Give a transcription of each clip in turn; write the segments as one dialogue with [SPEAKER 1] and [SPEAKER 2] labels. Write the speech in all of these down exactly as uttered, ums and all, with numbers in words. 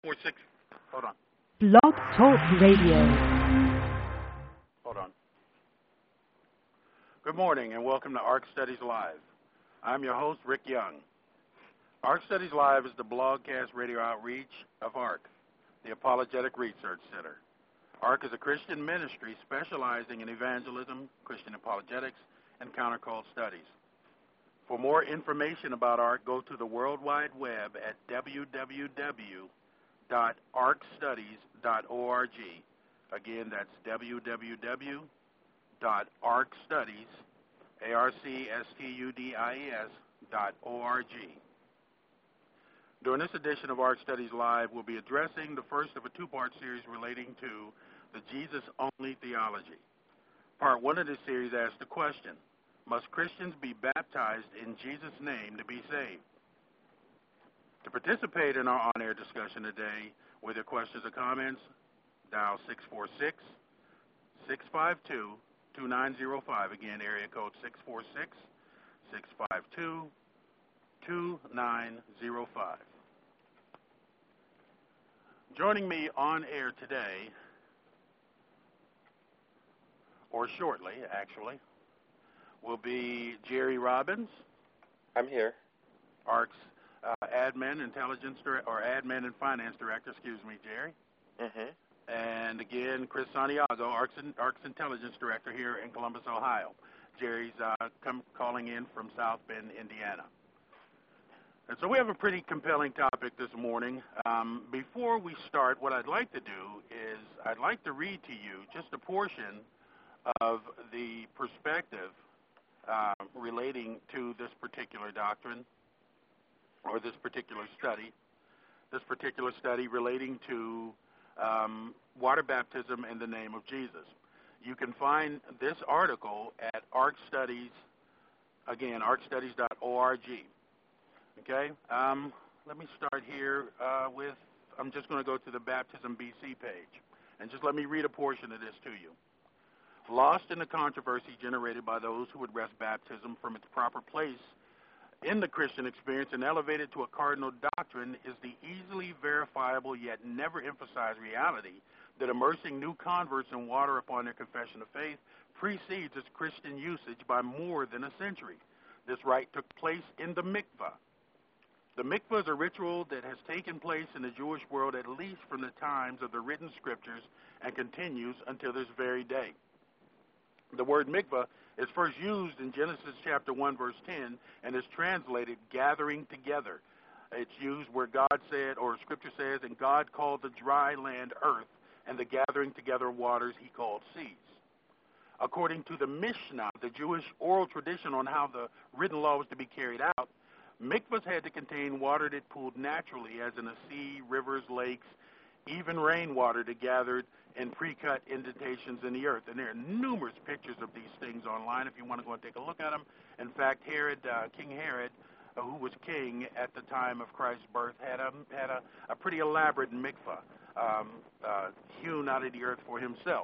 [SPEAKER 1] Four six. Hold on.
[SPEAKER 2] Blog Talk Radio.
[SPEAKER 1] Hold on. Good morning and welcome to ARC Studies Live. I'm your host, Rick Young. ARC Studies Live is the blogcast radio outreach of ARC, the Apologetic Research Center. ARC is a Christian ministry specializing in evangelism, Christian apologetics, and countercult studies. For more information about ARC, go to the World Wide Web at w w w dot arc studies dot org. Again, that's w w w dot arc studies, A R C S T U D I E S, dot O R G. During this edition of ARC Studies Live, we'll be addressing the first of a two-part series relating to the Jesus-only theology. Part one of this series asks the question, must Christians be baptized in Jesus' name to be saved? To participate in our on-air discussion today with your questions or comments, dial six four six, six five two, two nine zero five. Again, area code six four six, six five two, two nine zero five. Joining me on air today, or shortly actually, will be Jerry Robbins.
[SPEAKER 3] I'm here.
[SPEAKER 1] ARC's uh, admin, intelligence, dir- or admin and finance director, excuse me, Jerry.
[SPEAKER 3] Mm-hmm.
[SPEAKER 1] And again, Chris Santiago, ARC's, ARC's intelligence director here in Columbus, Ohio. Jerry's uh, come, calling in from South Bend, Indiana. And so we have a pretty compelling topic this morning. Um, before we start, what I'd like to do is I'd like to read to you just a portion of the perspective uh, relating to this particular doctrine or this particular study, this particular study relating to um, water baptism in the name of Jesus. You can find this article at ARC Studies, again, arc studies dot org. Okay, um, let me start here uh, with, I'm just going to go to the Baptism B C page, and just let me read a portion of this to you. Lost in the controversy generated by those who would wrest baptism from its proper place in the Christian experience and elevate it to a cardinal doctrine is the easily verifiable yet never emphasized reality that immersing new converts in water upon their confession of faith precedes its Christian usage by more than a century. This rite took place in the mikvah. The mikvah is a ritual that has taken place in the Jewish world at least from the times of the written scriptures and continues until this very day. The word mikvah is first used in Genesis chapter one, verse ten, and is translated gathering together. It's used where God said, or Scripture says, and God called the dry land earth, and the gathering together of waters he called seas. According to the Mishnah, the Jewish oral tradition on how the written law was to be carried out, mikvahs had to contain water that pooled naturally, as in a sea, rivers, lakes, even rainwater that gathered in pre-cut indentations in the earth. And there are numerous pictures of these things online if you want to go and take a look at them. In fact, Herod, uh, King Herod, uh, who was king at the time of Christ's birth, had a, had a, a pretty elaborate mikvah um, uh, hewn out of the earth for himself.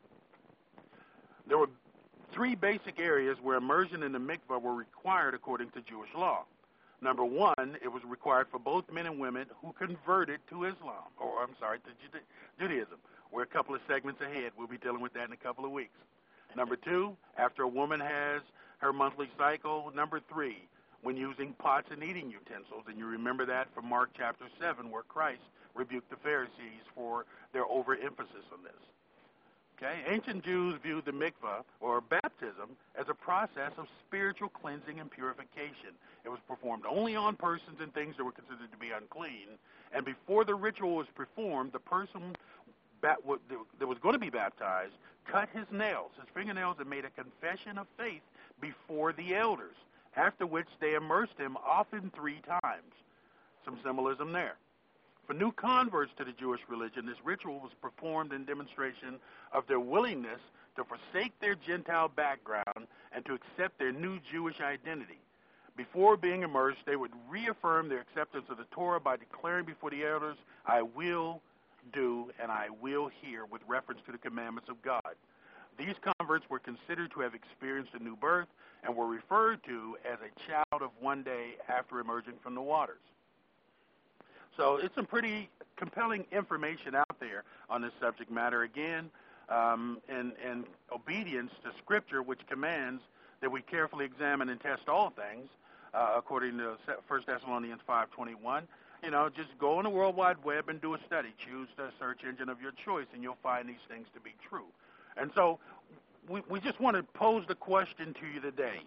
[SPEAKER 1] There were three basic areas where immersion in the mikvah were required according to Jewish law. Number one, it was required for both men and women who converted to Islam, or I'm sorry, to Jude- Judaism. We're a couple of segments ahead. We'll be dealing with that in a couple of weeks. Number two, after a woman has her monthly cycle. Number three, when using pots and eating utensils, and you remember that from Mark chapter seven, where Christ rebuked the Pharisees for their overemphasis on this. Okay, ancient Jews viewed the mikvah, or baptism, as a process of spiritual cleansing and purification. It was performed only on persons and things that were considered to be unclean, and before the ritual was performed, the person that was going to be baptized cut his nails, his fingernails, and made a confession of faith before the elders, after which they immersed him often three times. Some symbolism there. For new converts to the Jewish religion, this ritual was performed in demonstration of their willingness to forsake their Gentile background and to accept their new Jewish identity. Before being immersed, they would reaffirm their acceptance of the Torah by declaring before the elders, I will do and I will hear, with reference to the commandments of God. These converts were considered to have experienced a new birth and were referred to as a child of one day after emerging from the waters. So it's some pretty compelling information out there on this subject matter. Again, um, in, in obedience to Scripture, which commands that we carefully examine and test all things, uh, according to First Thessalonians five twenty-one. You know, just go on the World Wide Web and do a study. Choose the search engine of your choice, and you'll find these things to be true. And so we, we just want to pose the question to you today.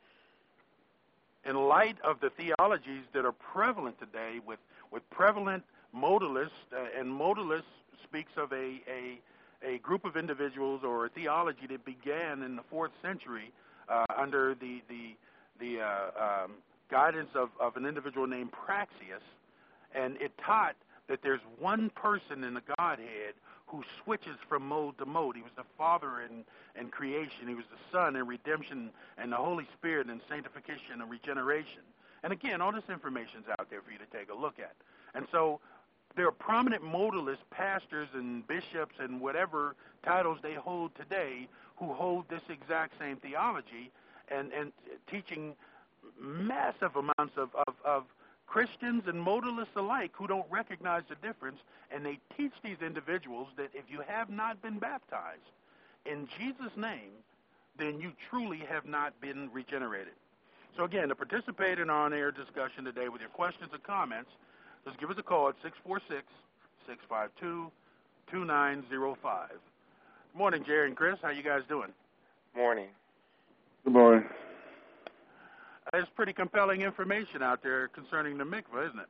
[SPEAKER 1] In light of the theologies that are prevalent today with, with prevalent modalists, uh, and modalist speaks of a, a, a group of individuals or a theology that began in the fourth century uh, under the, the, the uh, um, guidance of, of an individual named Praxeus. And it taught that there's one person in the Godhead who switches from mode to mode. He was the Father in, in creation. He was the Son in redemption, and the Holy Spirit in sanctification and regeneration. And again, all this information's out there for you to take a look at. And so there are prominent modalist pastors and bishops and whatever titles they hold today who hold this exact same theology and, and teaching massive amounts of, of, of Christians and modalists alike who don't recognize the difference, and they teach these individuals that if you have not been baptized in Jesus' name, then you truly have not been regenerated. So again, to participate in our on-air discussion today with your questions and comments, just give us a call at six four six, six five two, two nine zero five. Good morning, Jerry and Chris. How you guys doing?
[SPEAKER 3] Morning.
[SPEAKER 4] Good morning.
[SPEAKER 1] There's pretty compelling information out there concerning the mikvah, isn't it?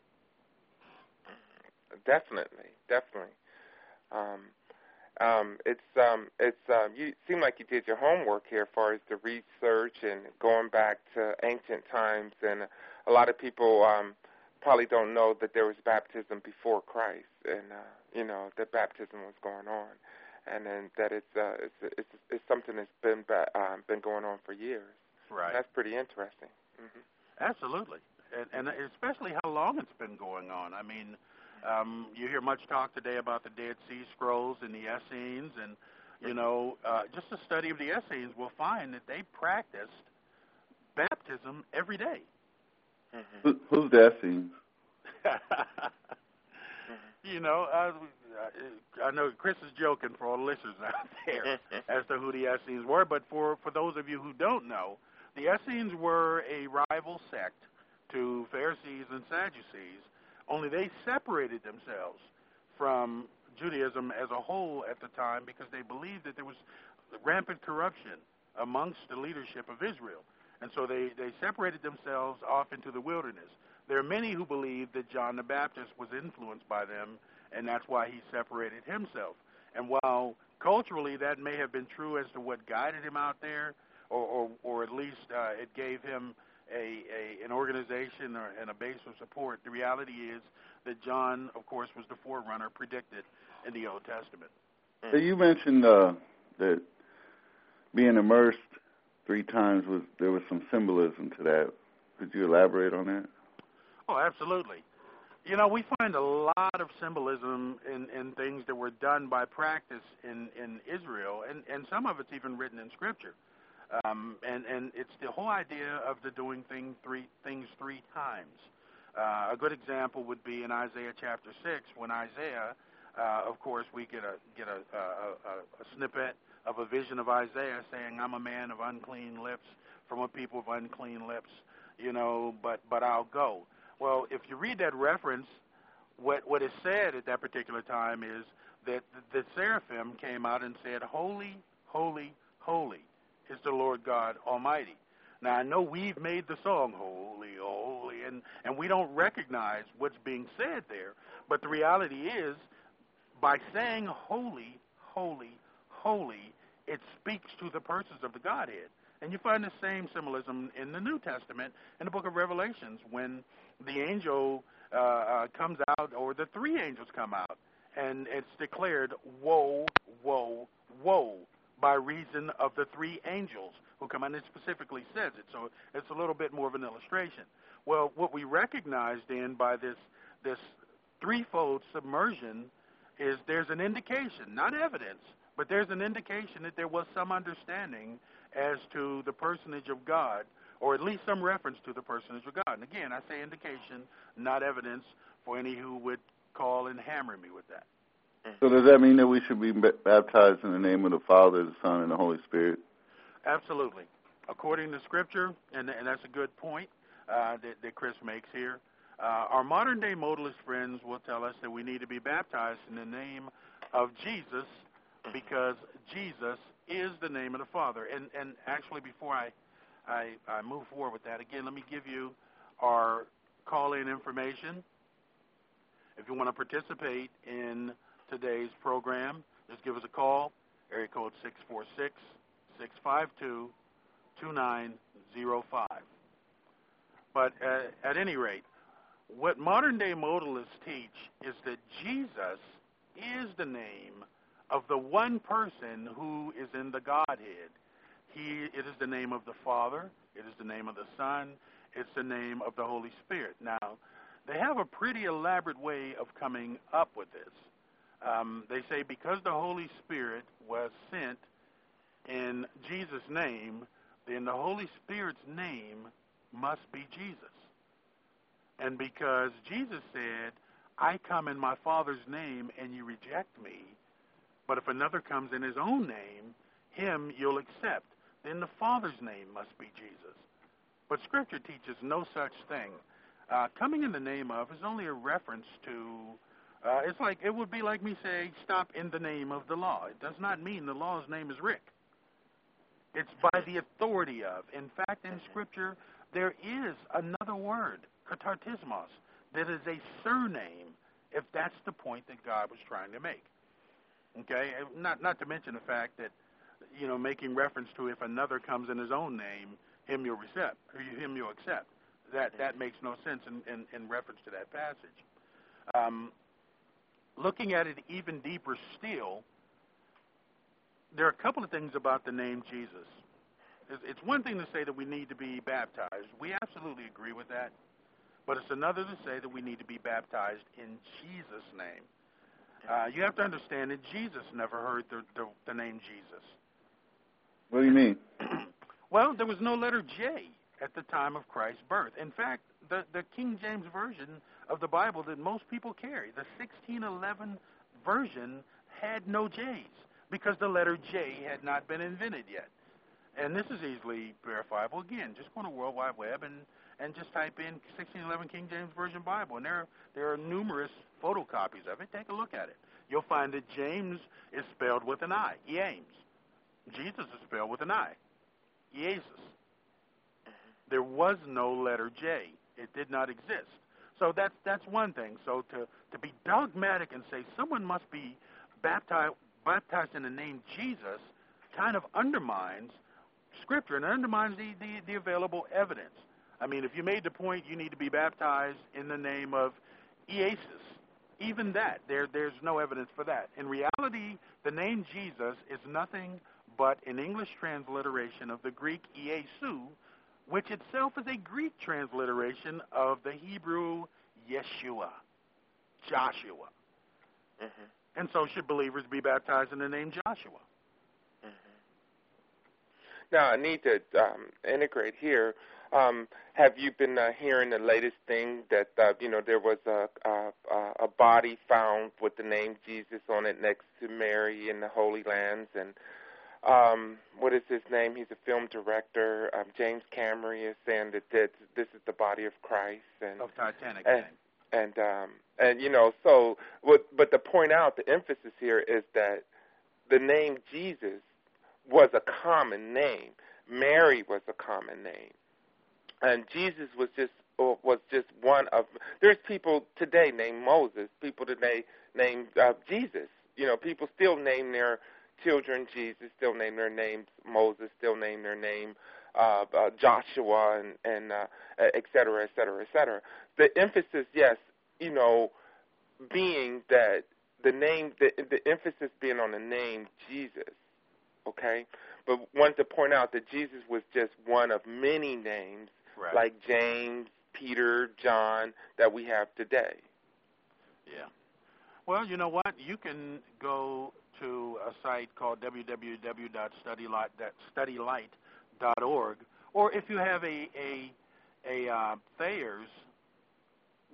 [SPEAKER 3] Definitely, definitely. Um, um, it's um, it's um, you seem like you did your homework here, as far as the research and going back to ancient times. And a lot of people um, probably don't know that there was baptism before Christ, and uh, you know that baptism was going on, and then that it's uh, it's, it's it's something that's been ba- um, been going on for years.
[SPEAKER 1] Right.
[SPEAKER 3] That's pretty interesting. Mm-hmm.
[SPEAKER 1] Absolutely, and, and especially how long it's been going on. I mean, um, you hear much talk today about the Dead Sea Scrolls and the Essenes, and, you know, uh, just a study of the Essenes will find that they practiced baptism every day.
[SPEAKER 3] Mm-hmm.
[SPEAKER 4] Who, who's the Essenes?
[SPEAKER 1] You know, uh, I know Chris is joking for all the listeners out there as to who the Essenes were, but for, for those of you who don't know, the Essenes were a rival sect to Pharisees and Sadducees, only they separated themselves from Judaism as a whole at the time because they believed that there was rampant corruption amongst the leadership of Israel. And so they, they separated themselves off into the wilderness. There are many who believe that John the Baptist was influenced by them, and that's why he separated himself. And while culturally that may have been true as to what guided him out there, or, or, or at least uh, it gave him a, a an organization or, and a base of support, the reality is that John, of course, was the forerunner predicted in the Old Testament.
[SPEAKER 4] So you mentioned uh, that being immersed three times, was there was some symbolism to that. Could you elaborate on that?
[SPEAKER 1] Oh, absolutely. You know, we find a lot of symbolism in, in things that were done by practice in, in Israel, and, and some of it's even written in Scripture. Um, and, and it's the whole idea of the doing thing three, things three times. Uh, a good example would be in Isaiah chapter six, when Isaiah, uh, of course, we get a get a, a, a, a snippet of a vision of Isaiah saying, "I'm a man of unclean lips, from a people of unclean lips, you know, but but I'll go." Well, if you read that reference, what what is said at that particular time is that the seraphim came out and said, "Holy, holy, holy is the Lord God Almighty." Now, I know we've made the song, "Holy, holy," and, and we don't recognize what's being said there. But the reality is, by saying holy, holy, holy, it speaks to the persons of the Godhead. And you find the same symbolism in the New Testament, in the book of Revelations, when the angel uh, uh, comes out, or the three angels come out, and it's declared, woe, woe, woe, by reason of the three angels who come out. And it specifically says it, so it's a little bit more of an illustration. Well, what we recognize then by this this threefold submersion is there's an indication, not evidence, but there's an indication that there was some understanding as to the personage of God, or at least some reference to the personage of God. And again, I say indication, not evidence, for any who would call and hammer me with that.
[SPEAKER 4] So does that mean that we should be baptized in the name of the Father, the Son, and the Holy Spirit?
[SPEAKER 1] Absolutely. According to Scripture, and, and that's a good point uh, that, that Chris makes here, uh, our modern-day modalist friends will tell us that we need to be baptized in the name of Jesus because Jesus is the name of the Father. And, and actually, before I, I, I move forward with that, again, let me give you our call-in information. If you want to participate in today's program, just give us a call, area code six four six, six five two, two nine zero five. But uh, at any rate, what modern-day modalists teach is that Jesus is the name of the one person who is in the Godhead. He, it is the name of the Father, it is the name of the Son, it's the name of the Holy Spirit. Now, they have a pretty elaborate way of coming up with this. Um, they say because the Holy Spirit was sent in Jesus' name, then the Holy Spirit's name must be Jesus. And because Jesus said, I come in my Father's name and you reject me, but if another comes in his own name, him you'll accept, then the Father's name must be Jesus. But Scripture teaches no such thing. Uh, coming in the name of is only a reference to, uh, it's like, it would be like me saying, stop in the name of the law. It does not mean the law's name is Rick. It's by the authority of. In fact, in Scripture, there is another word, katartismos, that is a surname, if that's the point that God was trying to make. Okay? Not not to mention the fact that, you know, making reference to if another comes in his own name, him you'll accept, or him you'll accept. That that makes no sense in, in, in reference to that passage. Um, looking at it even deeper still, there are a couple of things about the name Jesus. It's, it's one thing to say that we need to be baptized. We absolutely agree with that. But it's another to say that we need to be baptized in Jesus' name. Uh, you have to understand that Jesus never heard the, the, the name Jesus.
[SPEAKER 4] What do you mean?
[SPEAKER 1] Well, there was no letter J at the time of Christ's birth. In fact, the, the King James Version of the Bible that most people carry, the sixteen eleven version, had no J's because the letter J had not been invented yet. And this is easily verifiable. Again, just go on the World Wide Web and, and just type in sixteen eleven King James Version Bible, and there, there are numerous photocopies of it. Take a look at it. You'll find that James is spelled with an I, James. Jesus is spelled with an I, Jesus. There was no letter J. It did not exist. So that's that's one thing. So to, to be dogmatic and say someone must be baptized baptized in the name Jesus kind of undermines Scripture and undermines the, the, the available evidence. I mean, if you made the point you need to be baptized in the name of Iesus, even that, there there's no evidence for that. In reality, the name Jesus is nothing but an English transliteration of the Greek Iesu, which itself is a Greek transliteration of the Hebrew Yeshua, Joshua.
[SPEAKER 3] Mm-hmm.
[SPEAKER 1] And so should believers be baptized in the name Joshua.
[SPEAKER 3] Mm-hmm. Now, I need to um, integrate here. Um, have you been uh, hearing the latest thing that, uh, you know, there was a, a, a body found with the name Jesus on it next to Mary in the Holy Lands, and Um, what is his name? He's a film director. Um, James Cameron is saying that this, this is the body of Christ and
[SPEAKER 1] of Titanic.
[SPEAKER 3] And and, um, and you know, so what? But to point out, the emphasis here is that the name Jesus was a common name. Mary was a common name, and Jesus was just was just one of. There's people today named Moses. People today named uh, Jesus. You know, people still name their children Jesus, still name their names Moses, still name their name uh, uh, Joshua, and, and uh, et cetera, et cetera, et cetera. The emphasis, yes, you know, being that the name, the, the emphasis being on the name Jesus, okay? But wanted to point out that Jesus was just one of many names,
[SPEAKER 1] right,
[SPEAKER 3] like James, Peter, John, that we have today.
[SPEAKER 1] Yeah. Well, you know what? You can go to a site called w w w dot study light dot org, or if you have a a, a uh, Thayer's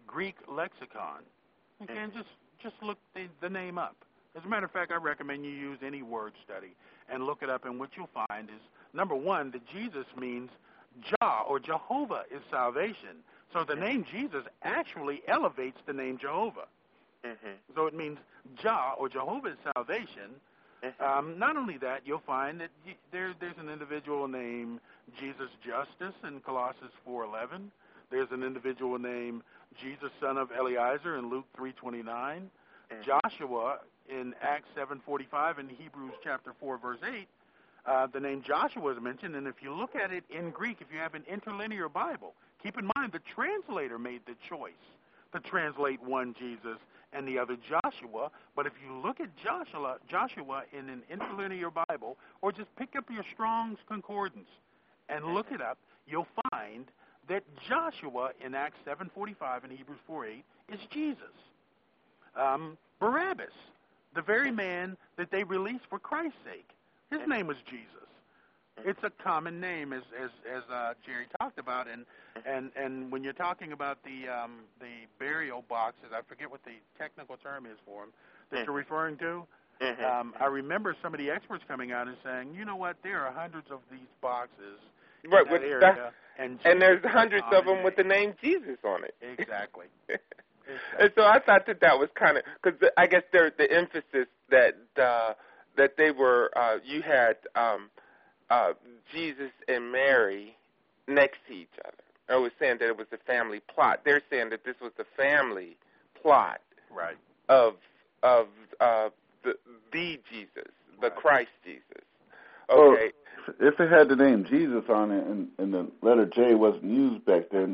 [SPEAKER 1] Greek lexicon. Okay, and just, just look the, the name up. As a matter of fact, I recommend you use any word study and look it up, and what you'll find is, number one, that Jesus means Jah, or Jehovah, is salvation. So the name Jesus actually elevates the name Jehovah.
[SPEAKER 3] Mm-hmm.
[SPEAKER 1] So it means Jah, or Jehovah, is salvation.
[SPEAKER 3] Mm-hmm.
[SPEAKER 1] Um, not only that, you'll find that you, there, there's an individual named Jesus Justus in Colossians four eleven. There's an individual named Jesus, son of Eliezer, in Luke three twenty-nine. Mm-hmm. Joshua in Acts seven forty-five, and Hebrews chapter four, verse eight. Uh, the name Joshua is mentioned, and if you look at it in Greek, if you have an interlinear Bible, keep in mind the translator made the choice to translate one Jesus and the other Joshua. But if you look at Joshua, Joshua in an interlinear Bible, or just pick up your Strong's Concordance and look it up, you'll find that Joshua in Acts seven forty-five and Hebrews four eight is Jesus. Um, Barabbas, the very man that they released for Christ's sake, his name was Jesus. It's a common name, as as as uh, Jerry talked about, and and and when you're talking about the um, the burial boxes, I forget what the technical term is for them that you're referring to.
[SPEAKER 3] Mm-hmm.
[SPEAKER 1] Um, I remember some of the experts coming out and saying, you know what, there are hundreds of these boxes
[SPEAKER 3] right,
[SPEAKER 1] in that
[SPEAKER 3] with
[SPEAKER 1] area,
[SPEAKER 3] that,
[SPEAKER 1] and,
[SPEAKER 3] and there's hundreds of them
[SPEAKER 1] name.
[SPEAKER 3] with the name Jesus on it.
[SPEAKER 1] Exactly. exactly.
[SPEAKER 3] And so I thought that that was kind of, because I guess there the emphasis that uh, that they were, uh, you had um, uh, Jesus and Mary next to each other. I was saying that it was a family plot. They're saying that this was the family plot,
[SPEAKER 1] right,
[SPEAKER 3] of of uh, the the Jesus, the
[SPEAKER 1] right.
[SPEAKER 3] Christ Jesus.
[SPEAKER 4] Well,
[SPEAKER 3] Okay.
[SPEAKER 4] if it had the name Jesus on it and, and the letter J wasn't used back then,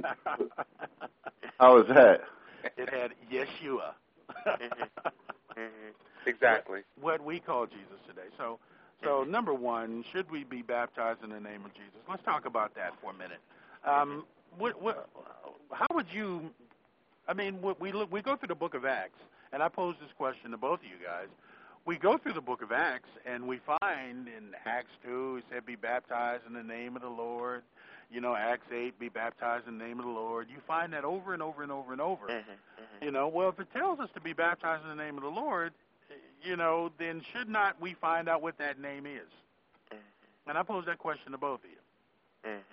[SPEAKER 4] how is that?
[SPEAKER 1] It had Yeshua.
[SPEAKER 3] mm-hmm. Mm-hmm. Exactly.
[SPEAKER 1] What, what we call Jesus today. So, so mm-hmm. number one, should we be baptized in the name of Jesus? Let's talk about that for a minute. Um, what, what, how would you? I mean, we look, we go through the Book of Acts, and I pose this question to both of you guys. We go through the Book of Acts, and we find in Acts two, it said, "Be baptized in the name of the Lord." You know, Acts eight, "Be baptized in the name of the Lord." You find that over and over and over and over.
[SPEAKER 3] Mm-hmm, mm-hmm.
[SPEAKER 1] You know, well, if it tells us to be baptized in the name of the Lord, you know, then should not we find out what that name is? Mm-hmm. And I pose that question to both of you.
[SPEAKER 3] Mm-hmm.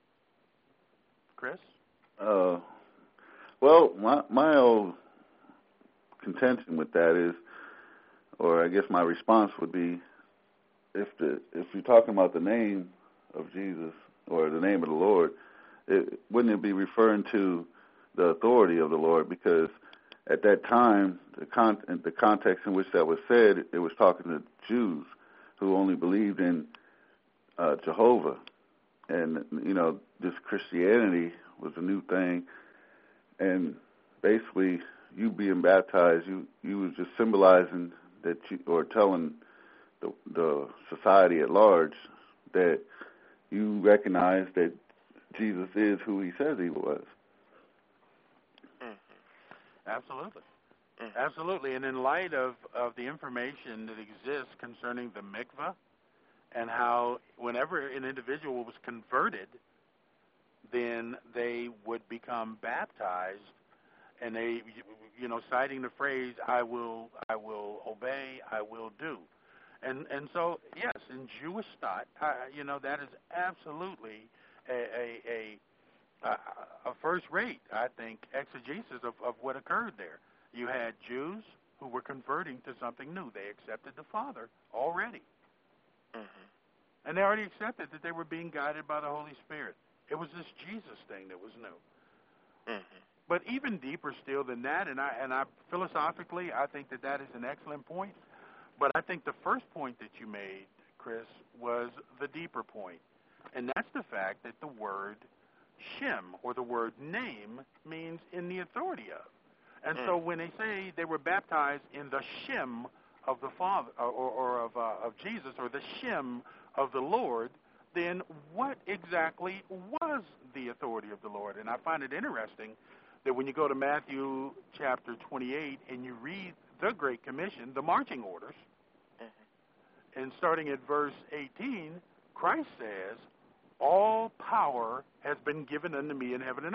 [SPEAKER 1] Chris?
[SPEAKER 4] Uh, well, my my old contention with that is, or I guess my response would be, if the if you're talking about the name of Jesus or the name of the Lord, it, wouldn't it be referring to the authority of the Lord? Because at that time, the con the context in which that was said, it was talking to Jews who only believed in uh, Jehovah, and you know, this Christianity was a new thing, and basically, you being baptized, you you was just symbolizing that you, or telling the the society at large that you recognize that Jesus is who he says he was.
[SPEAKER 1] Mm-hmm. Absolutely. Mm-hmm. Absolutely. And in light of, of the information that exists concerning the mikvah and how whenever an individual was converted, then they would become baptized, and they, you know, citing the phrase, I will, I will obey, I will do. And and so, yes, in Jewish thought, uh, you know, that is absolutely a a, a, a first-rate, I think, exegesis of, of what occurred there. You had Jews who were converting to something new. They accepted the Father already. Mm-hmm. And they already accepted that they were being guided by the Holy Spirit. It was this Jesus thing that was new. Mm-hmm. But even deeper still than that, and I and I philosophically, I think that that is an excellent point. But I think the first point that you made, Chris, was the deeper point, and that's the fact that the word Shem, or the word name, means in the authority of. And mm. so when they say they were baptized in the Shem of the Father, or, or of uh, of Jesus, or the Shem of the Lord, then what exactly was the authority of the Lord? And I find it interesting that when you go to Matthew chapter twenty-eight and you read the Great Commission, the marching orders, mm-hmm. and starting at verse eighteen, Christ says, all power has been given unto me in heaven and earth.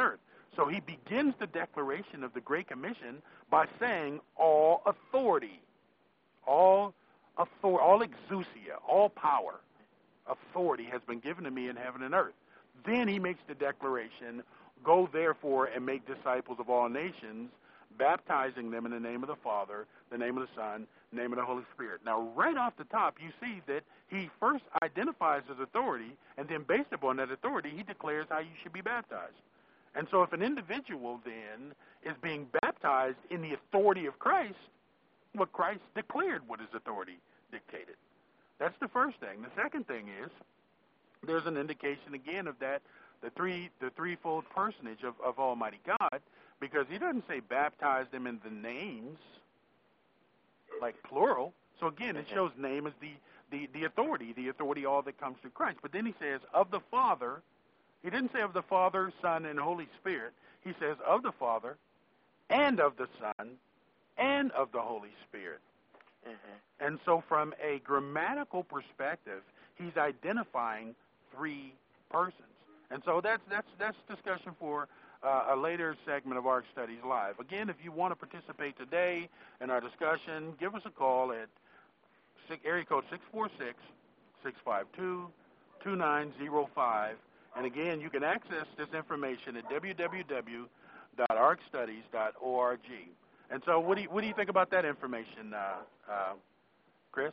[SPEAKER 1] So he begins the declaration of the Great Commission by saying all authority, all authority, all exousia, all power, authority has been given to me in heaven and earth. Then he makes the declaration, go therefore and make disciples of all nations, baptizing them in the name of the Father, the name of the Son, the name of the Holy Spirit. Now, right off the top, you see that he first identifies his authority, and then based upon that authority, he declares how you should be baptized. And so if an individual then is being baptized in the authority of Christ, well, Christ declared what his authority dictated. That's the first thing. The second thing is there's an indication again of that, the three the threefold personage of, of Almighty God, because he doesn't say baptize them in the names, like plural. So again, it shows name as the, the, the authority, the authority all that comes through Christ. But then he says of the Father. He didn't say of the Father, Son, and Holy Spirit. He says of the Father and of the Son and of the Holy Spirit. Mm-hmm. And so from a grammatical perspective, he's identifying three persons. And so that's that's that's discussion for uh, a later segment of Ark Studies Live. Again, if you want to participate today in our discussion, give us a call at area code six four six, six five two, two nine zero five. And again, you can access this information at w w w dot ark studies dot org. And so what do you, what do you think about that information, uh, uh, Chris?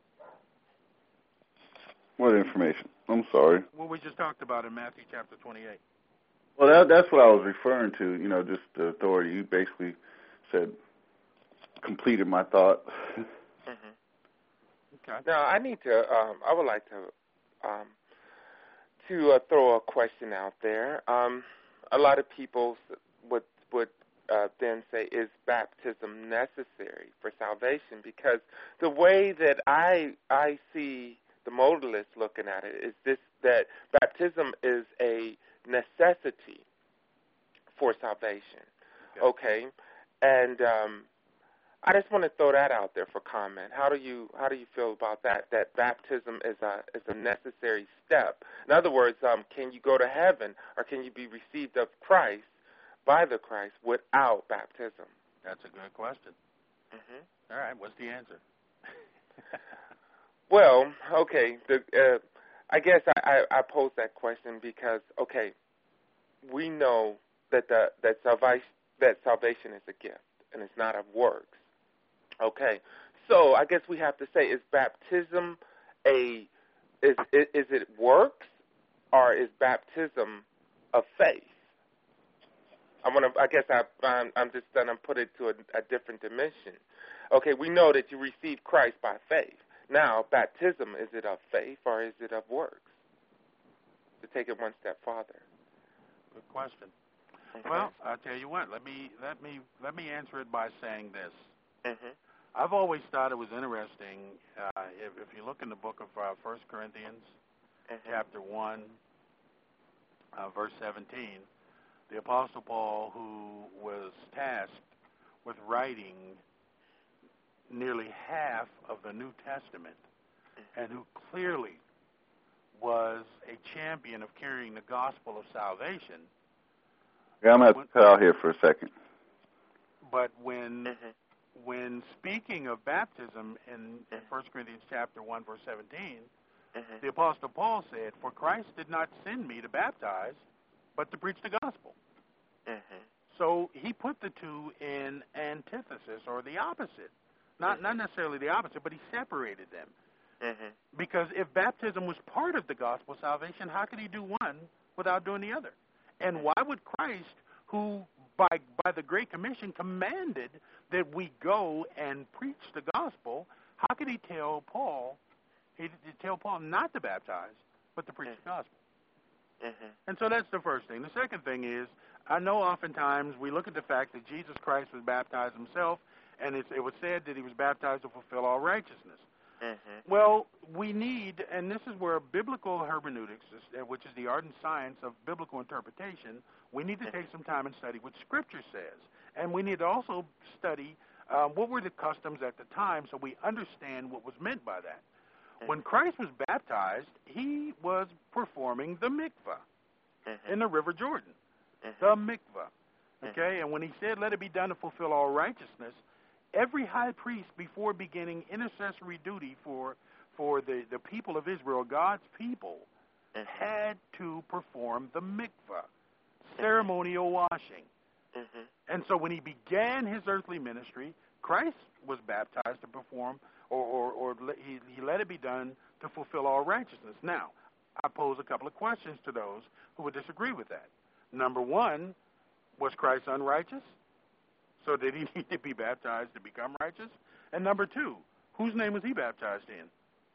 [SPEAKER 4] What information? I'm sorry.
[SPEAKER 1] What we just talked about in Matthew chapter twenty-eight.
[SPEAKER 4] Well, that, that's what I was referring to, you know, just the authority. You basically said, completed my thought.
[SPEAKER 3] Mm-hmm. Okay. Now, I need to, um, I would like to um, to uh, throw a question out there. Um, a lot of people would would uh, then say, is baptism necessary for salvation? Because the way that I I see the modalist looking at it is this, that baptism is a necessity for salvation. Okay, okay? And um, I just want to throw that out there for comment. How do you how do you feel about that? That baptism is a is a necessary step. In other words, um, can you go to heaven, or can you be received of Christ by the Christ without baptism?
[SPEAKER 1] That's a good question. Mm-hmm. All right, what's the answer?
[SPEAKER 3] Well, okay. The, uh, I guess I, I, I pose that question because okay, we know that the that salvation that salvation is a gift and it's not of works. Okay, so I guess we have to say, is baptism a is is, is it works, or is baptism of faith? I want to. I guess I, I'm, I'm just going to put it to a, a different dimension. Okay, we know that you receive Christ by faith. Now, baptism, is it of faith or is it of works? To take it one step farther.
[SPEAKER 1] Good question. Okay. Well, I'll tell you what. Let me let me let me answer it by saying this. Mm-hmm. I've always thought it was interesting. Uh, if, if you look in the book of uh, First Corinthians, mm-hmm. chapter one, uh, verse seventeen, the Apostle Paul, who was tasked with writing nearly half of the New Testament, and who clearly was a champion of carrying the gospel of salvation.
[SPEAKER 4] Yeah, I'm going to cut out here for a second.
[SPEAKER 1] But when mm-hmm. when speaking of baptism in, in First Corinthians chapter one, verse seventeen, mm-hmm. the Apostle Paul said, "For Christ did not send me to baptize, but to preach the gospel." Mm-hmm. So he put the two in antithesis, or the opposite. Not not necessarily the opposite, but he separated them. Mm-hmm. Because if baptism was part of the gospel of salvation, how could he do one without doing the other? And why would Christ, who by by the Great Commission commanded that we go and preach the gospel, how could he tell Paul, he tell Paul not to baptize, but to preach mm-hmm. the gospel? Mm-hmm. And so that's the first thing. The second thing is, I know oftentimes we look at the fact that Jesus Christ was baptized himself, and it's, it was said that he was baptized to fulfill all righteousness. Mm-hmm. Well, we need, and this is where biblical hermeneutics, is, which is the art and science of biblical interpretation, we need to take some time and study what Scripture says. And we need to also study um, what were the customs at the time so we understand what was meant by that. Mm-hmm. When Christ was baptized, he was performing the mikvah mm-hmm. in the River Jordan. mm-hmm. the mikvah. Okay, mm-hmm. and when he said, "Let it be done to fulfill all righteousness," every high priest, before beginning intercessory duty for for the, the people of Israel, God's people, mm-hmm. had to perform the mikvah, ceremonial washing. Mm-hmm. And so when he began his earthly ministry, Christ was baptized to perform, or, or, or he, he let it be done to fulfill all righteousness. Now, I pose a couple of questions to those who would disagree with that. Number one, was Christ unrighteous? So did he need to be baptized to become righteous? And number two, whose name was he baptized in?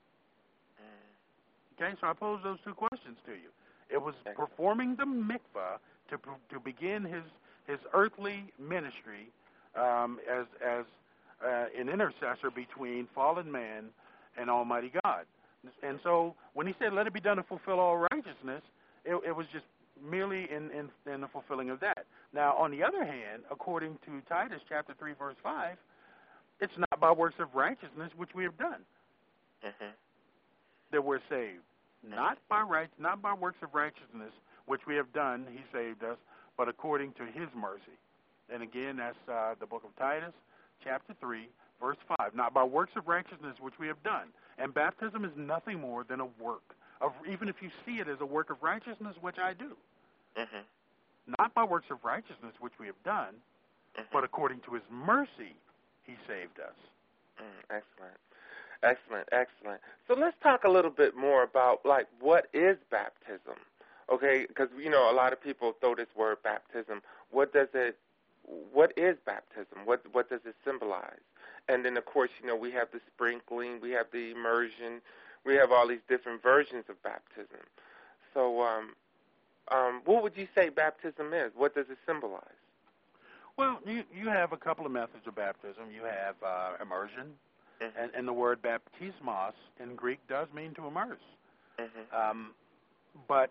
[SPEAKER 1] Okay, so I pose those two questions to you. It was performing the mikvah to to begin his his earthly ministry um, as as uh, an intercessor between fallen man and Almighty God. And so when he said, "Let it be done to fulfill all righteousness," it, it was just merely in, in in the fulfilling of that. Now, on the other hand, according to Titus chapter three, verse five, it's not by works of righteousness which we have done mm-hmm. that we're saved. Not by right, not by works of righteousness which we have done, he saved us, but according to his mercy. And again, that's uh, the book of Titus, chapter three, verse five. Not by works of righteousness which we have done. And baptism is nothing more than a work, of, even if you see it as a work of righteousness, which I do. Mm-hmm. Not by works of righteousness which we have done, mm-hmm. but according to his mercy, he saved us.
[SPEAKER 3] Mm, excellent. Excellent, excellent. So let's talk a little bit more about, like, what is baptism? Okay, because, you know, a lot of people throw this word baptism. What does it, what is baptism? What what does it symbolize? And then, of course, you know, we have the sprinkling, we have the immersion, we have all these different versions of baptism. So um, um, what would you say baptism is? What does it symbolize?
[SPEAKER 1] Well, you, you have a couple of methods of baptism. You have uh, immersion. Mm-hmm. And, and the word baptismos in Greek does mean to immerse. Mm-hmm. Um, but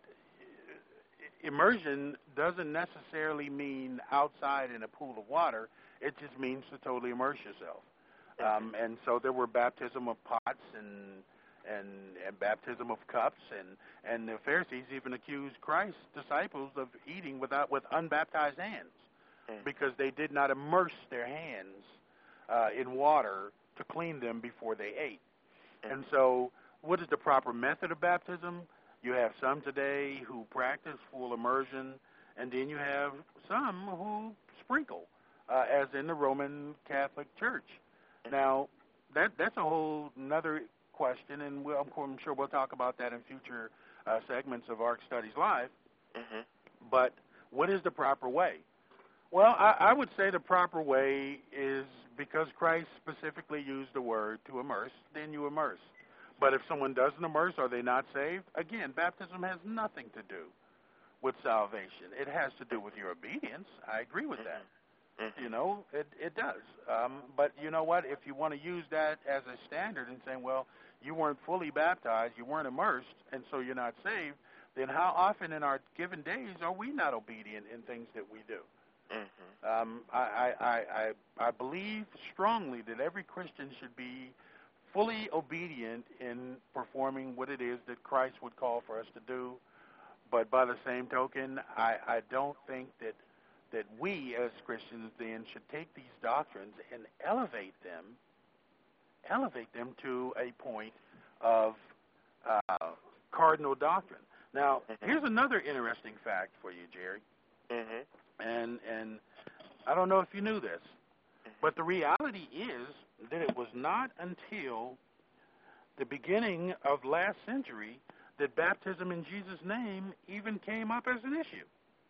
[SPEAKER 1] immersion doesn't necessarily mean outside in a pool of water. It just means to totally immerse yourself. Mm-hmm. Um, and so there were baptism of pots and and, and baptism of cups, and, and the Pharisees even accused Christ's disciples of eating without with unbaptized hands mm-hmm. because they did not immerse their hands uh, in water to clean them before they ate. And so what is the proper method of baptism? You have some today who practice full immersion, and then you have some who sprinkle, uh, as in the Roman Catholic Church. Now, that that's a whole another question, and we'll, I'm sure we'll talk about that in future uh, segments of Ark Studies Live. Mm-hmm. But what is the proper way? Well, I, I would say the proper way is, because Christ specifically used the word to immerse, then you immerse. But if someone doesn't immerse, are they not saved? Again, baptism has nothing to do with salvation. It has to do with your obedience. I agree with that. Mm-hmm. You know, it, it does. Um, but you know what? If you want to use that as a standard and saying, well, you weren't fully baptized, you weren't immersed, and so you're not saved, then how often in our given days are we not obedient in things that we do? Mm-hmm. Um, I, I, I, I believe strongly that every Christian should be fully obedient in performing what it is that Christ would call for us to do. But by the same token, I, I don't think that that we as Christians then should take these doctrines and elevate them, elevate them to a point of uh, cardinal doctrine. Now, mm-hmm. here's another interesting fact for you, Jerry. Mm-hmm. And and I don't know if you knew this, but the reality is that it was not until the beginning of last century that baptism in Jesus' name even came up as an issue.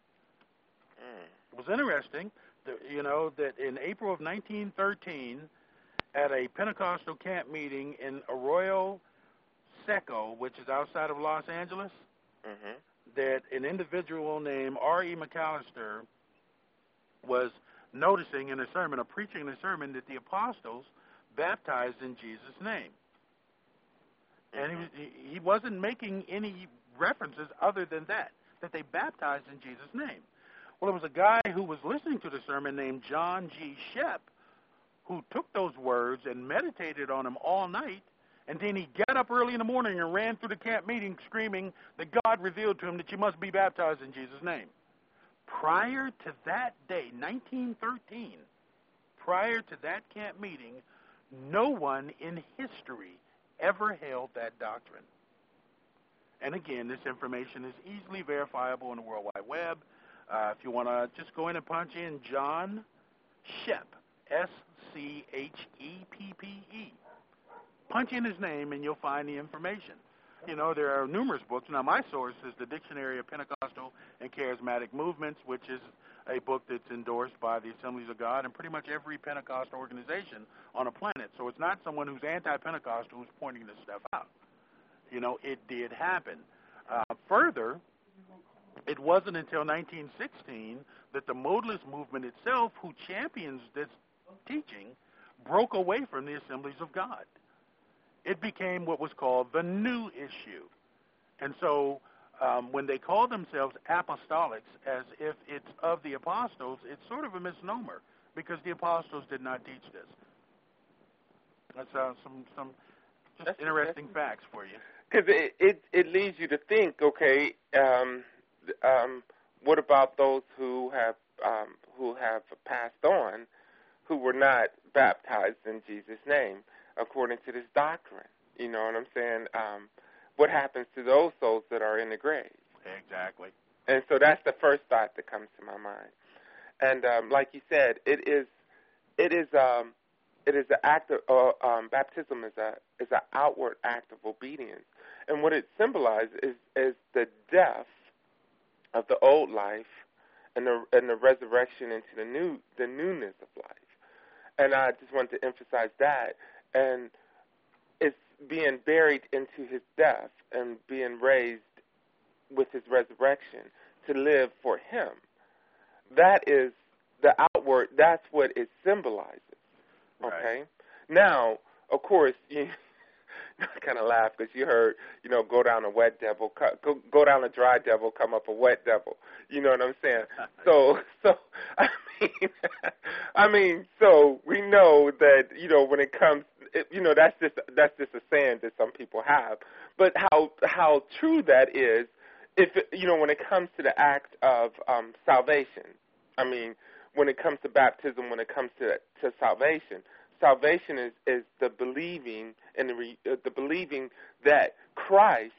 [SPEAKER 1] Mm. It was interesting, that, you know, that in April of nineteen thirteen, at a Pentecostal camp meeting in Arroyo Seco, which is outside of Los Angeles, mm-hmm. that an individual named R E McAllister was noticing in a sermon, or preaching in a sermon, that the apostles baptized in Jesus' name. And he, was, he wasn't making any references other than that, that they baptized in Jesus' name. Well, it was a guy who was listening to the sermon named John G. Shep who took those words and meditated on them all night, and then he got up early in the morning and ran through the camp meeting screaming that God revealed to him that you must be baptized in Jesus' name. prior to that day, nineteen thirteen, prior to that camp meeting, no one in history ever held that doctrine. And again, this information is easily verifiable on the World Wide Web. Uh, if you want to just go in and punch in John Shepp, S C H E P P E. Punch in his name and you'll find the information. You know, there are numerous books. Now, my source is the Dictionary of Pentecostal and Charismatic Movements, which is a book that's endorsed by the Assemblies of God and pretty much every Pentecostal organization on the planet. So it's not someone who's anti-Pentecostal who's pointing this stuff out. You know, it did happen. Uh, further, it wasn't until nineteen sixteen that the modalist movement itself, who champions this teaching, broke away from the Assemblies of God. It became what was called the new issue. And so um, when they call themselves apostolics as if it's of the apostles, it's sort of a misnomer because the apostles did not teach this. That's uh, some, some just that's, interesting that's, facts for you.
[SPEAKER 3] Because it, it, it leads you to think, okay, um, um, what about those who have um, who have passed on, who were not baptized in Jesus' name, according to this doctrine? You know what I'm saying? Um, what happens to those souls that are in the grave?
[SPEAKER 1] Exactly.
[SPEAKER 3] And so that's the first thought that comes to my mind. And um, like you said, it is it is um, it is an act of uh, um, baptism is a is an outward act of obedience, and what it symbolizes is is the death of the old life and the and the resurrection into the new the newness of life. And I just want to emphasize that. And it's being buried into his death and being raised with his resurrection to live for him. That is the outward, that's what it symbolizes. Okay?
[SPEAKER 1] Right.
[SPEAKER 3] Now, of course, you I kind of laugh because you heard, you know, go down a wet devil, go, go down a dry devil, come up a wet devil. You know what I'm saying? So, so I mean, I mean, so we know that, you know, when it comes, it, you know, that's just that's just a saying that some people have. But how how true that is, if it, you know, when it comes to the act of um, salvation. I mean, when it comes to baptism, when it comes to to salvation. Salvation is, is the believing and the, re, uh, the believing that Christ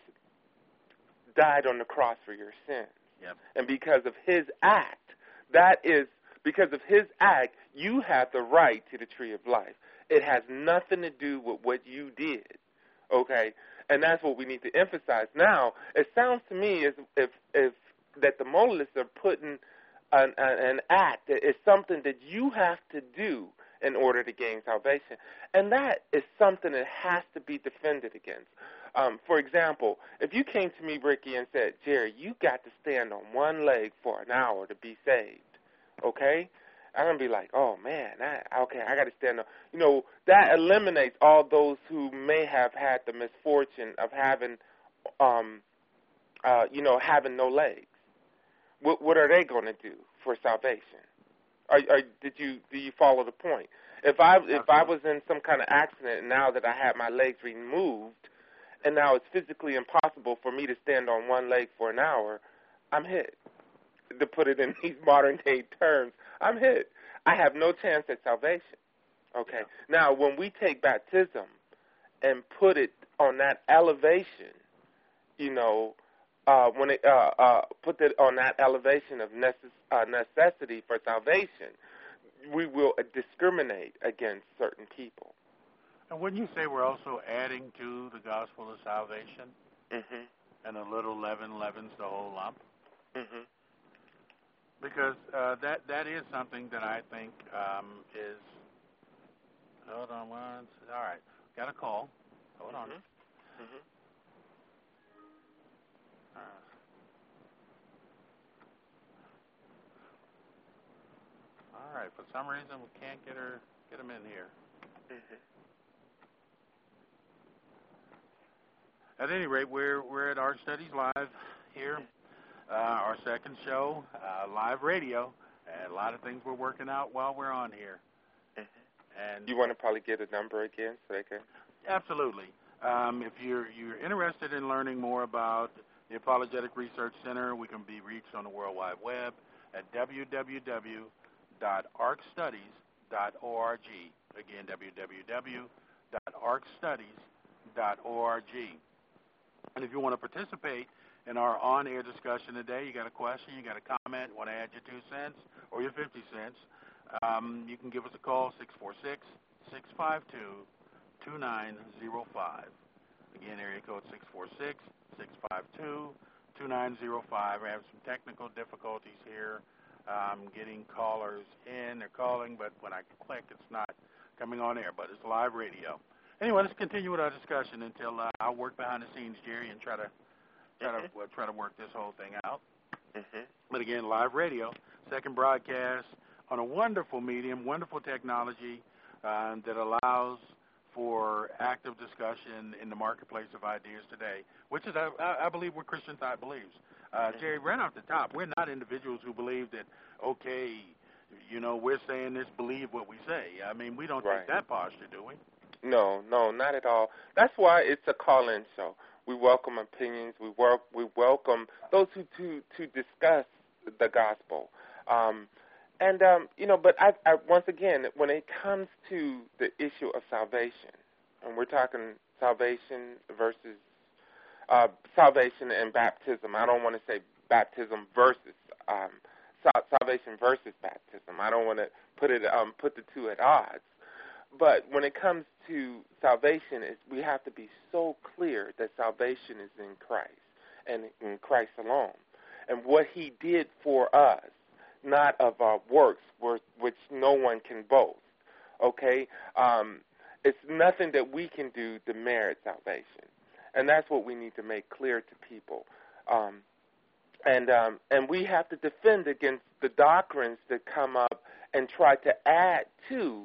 [SPEAKER 3] died on the cross for your sins.
[SPEAKER 1] Yep.
[SPEAKER 3] And because of his act, that is, because of his act, you have the right to the tree of life. It has nothing to do with what you did, okay? And that's what we need to emphasize. Now, it sounds to me as if, if that the modalists are putting an, an act, that is something that you have to do in order to gain salvation. And that is something that has to be defended against. Um, for example, if you came to me, Ricky, and said, Jerry, you got to stand on one leg for an hour to be saved, okay? I'm going to be like, oh, man, I, okay, I got to stand on. You know, that eliminates all those who may have had the misfortune of having, um, uh, you know, having no legs. What, what are they going to do for salvation? Are, are, did you do you follow the point? If I if I was in some kind of accident and now that I had my legs removed, and now it's physically impossible for me to stand on one leg for an hour, I'm hit. To put it in these modern day terms, I'm hit. I have no chance at salvation. Okay.
[SPEAKER 1] Yeah.
[SPEAKER 3] Now, when we take baptism and put it on that elevation, you know. Uh, when it uh, uh, put it on that elevation of necess- uh, necessity for salvation, we will uh, discriminate against certain people.
[SPEAKER 1] And wouldn't you say we're also adding to the gospel of salvation?
[SPEAKER 3] Mm-hmm.
[SPEAKER 1] And a little leaven leavens the whole lump?
[SPEAKER 3] Mm-hmm.
[SPEAKER 1] Because uh, that that is something that I think um, is. Hold on one. All right, got a call. Hold on.
[SPEAKER 3] Mm-hmm. Mm-hmm.
[SPEAKER 1] All right. For some reason, we can't get her, get him in here.
[SPEAKER 3] Mm-hmm.
[SPEAKER 1] At any rate, we're we're at Our Studies Live here, uh, our second show, uh, live radio, and a lot of things we're working out while we're on here.
[SPEAKER 3] Mm-hmm.
[SPEAKER 1] And
[SPEAKER 3] you want to probably get a number again so they can.
[SPEAKER 1] Absolutely. Um, if you're you're interested in learning more about the Apologetic Research Center, we can be reached on the World Wide Web at w w w dot arc studies dot org. Again, w w w dot arc studies dot org. And if you want to participate in our on-air discussion today, you got a question, you got a comment, want to add your two cents or your fifty cents, um, you can give us a call, six four six, six five two, two nine zero five. Again, area code six four six, six five two, two nine zero five. We're having some technical difficulties here um, getting callers in. They're calling, but when I click, it's not coming on air, but it's live radio. Anyway, let's continue with our discussion until uh, I'll work behind the scenes, Jerry, and try to try to uh, try to work this whole thing out.
[SPEAKER 3] Mm-hmm.
[SPEAKER 1] But again, live radio, second broadcast on a wonderful medium, wonderful technology uh, that allows for active discussion in the marketplace of ideas today, which is, I, I believe, what Christian Thought believes. Uh, Jerry, right off the top, we're not individuals who believe that, okay, you know, we're saying this, believe what we say. I mean, we don't
[SPEAKER 3] Right.
[SPEAKER 1] take that posture, do we?
[SPEAKER 3] No, no, not at all. That's why it's a call-in show. We welcome opinions. We work. We welcome those who to to discuss the gospel. Um, and um, you know, but I, I once again, when it comes to the issue of salvation, and we're talking salvation versus uh, salvation and baptism. I don't want to say baptism versus um, sal- salvation versus baptism. I don't want to put it um, put the two at odds. But when it comes to salvation, it's, we have to be so clear that salvation is in Christ and in Christ alone. And what he did for us, not of our works, which no one can boast, okay? Um, it's nothing that we can do to merit salvation. And that's what we need to make clear to people. Um, and um, and we have to defend against the doctrines that come up and try to add to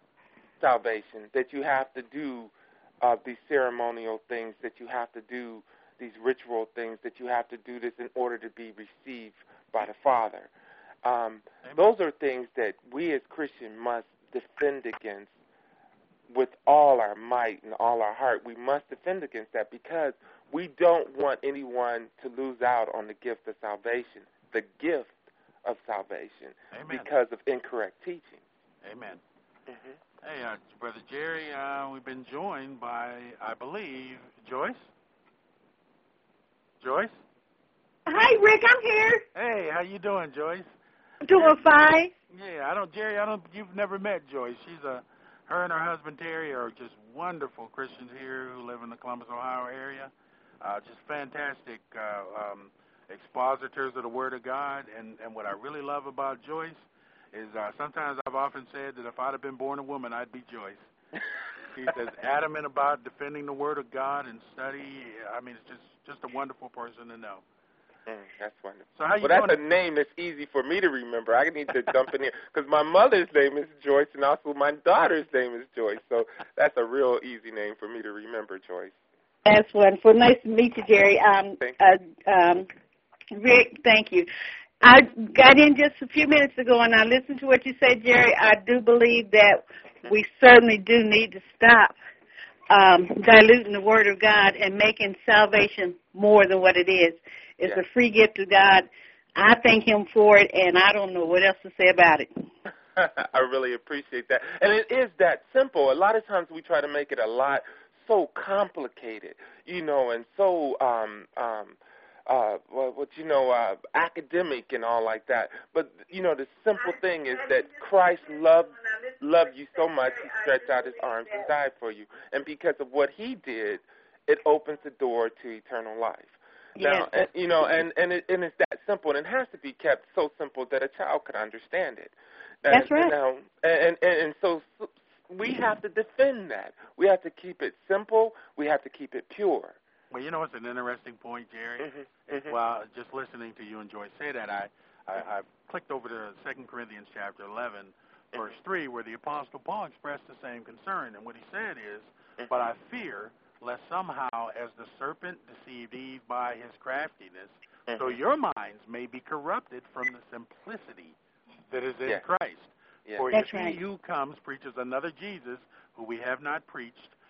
[SPEAKER 3] salvation, that you have to do uh, these ceremonial things, that you have to do these ritual things, that you have to do this in order to be received by the Father. Um, those are things that we as Christians must defend against with all our might and all our heart. We must defend against that because we don't want anyone to lose out on the gift of salvation, the gift of salvation,
[SPEAKER 1] Amen.
[SPEAKER 3] Because of incorrect teaching.
[SPEAKER 1] Amen.
[SPEAKER 3] Mm-hmm.
[SPEAKER 1] Hey, uh, Brother Jerry, uh, we've been joined by, I believe, Joyce? Joyce?
[SPEAKER 2] Hi, Rick. I'm here.
[SPEAKER 1] Hey, how you doing, Joyce?
[SPEAKER 2] Doing fine.
[SPEAKER 1] Yeah, I don't, Jerry, I don't, you've never met Joyce. She's a, her and her husband, Terry, are just wonderful Christians here who live in the Columbus, Ohio area. Uh, just fantastic uh, um, expositors of the Word of God. And, and what I really love about Joyce is uh, sometimes I've often said that if I'd have been born a woman, I'd be Joyce. She's as adamant about defending the Word of God and study. I mean, it's just, just a wonderful person to know.
[SPEAKER 3] Mm, that's wonderful.
[SPEAKER 1] So how you
[SPEAKER 3] well,
[SPEAKER 1] doing?
[SPEAKER 3] That's a name that's easy for me to remember. I need to jump in here because my mother's name is Joyce, and also my daughter's name is Joyce. So that's a real easy name for me to remember, Joyce.
[SPEAKER 2] That's wonderful. Nice to meet you, Jerry. Um,
[SPEAKER 3] Thank
[SPEAKER 2] you. Uh, um, Rick, thank you. I got in just a few minutes ago, and I listened to what you said, Jerry. I do believe that we certainly do need to stop um, diluting the Word of God and making salvation more than what it is. It's
[SPEAKER 3] yeah.
[SPEAKER 2] a free gift of God. I thank him for it, and I don't know what else to say about it.
[SPEAKER 3] I really appreciate that. And it is that simple. A lot of times we try to make it a lot so complicated, you know, and so, um, um, uh, well, what you know, uh, academic and all like that. But, you know, the simple thing is that Christ loved, loved you so much, he stretched out his arms and died for you. And because of what he did, it opens the door to eternal life. Now,
[SPEAKER 2] yes.
[SPEAKER 3] and, you know, and and, it, and it's that simple, and it has to be kept so simple that a child can understand it. And,
[SPEAKER 2] That's right.
[SPEAKER 3] You know, and, and and so we have to defend that. We have to keep it simple. We have to keep it pure.
[SPEAKER 1] Well, you know, it's an interesting point, Jerry.
[SPEAKER 3] Mm-hmm, mm-hmm.
[SPEAKER 1] Well, just listening to you and Joyce say that, I, I, I clicked over to Second Corinthians chapter eleven, mm-hmm. verse three, where the Apostle Paul expressed the same concern. And what he said is, mm-hmm. but I fear lest somehow, as the serpent deceived Eve by his craftiness, mm-hmm. so your minds may be corrupted from the simplicity that is in
[SPEAKER 3] yes.
[SPEAKER 1] Christ.
[SPEAKER 3] Yes.
[SPEAKER 1] For
[SPEAKER 2] That's
[SPEAKER 1] if
[SPEAKER 2] right.
[SPEAKER 1] he who comes preaches another Jesus, who we have not preached,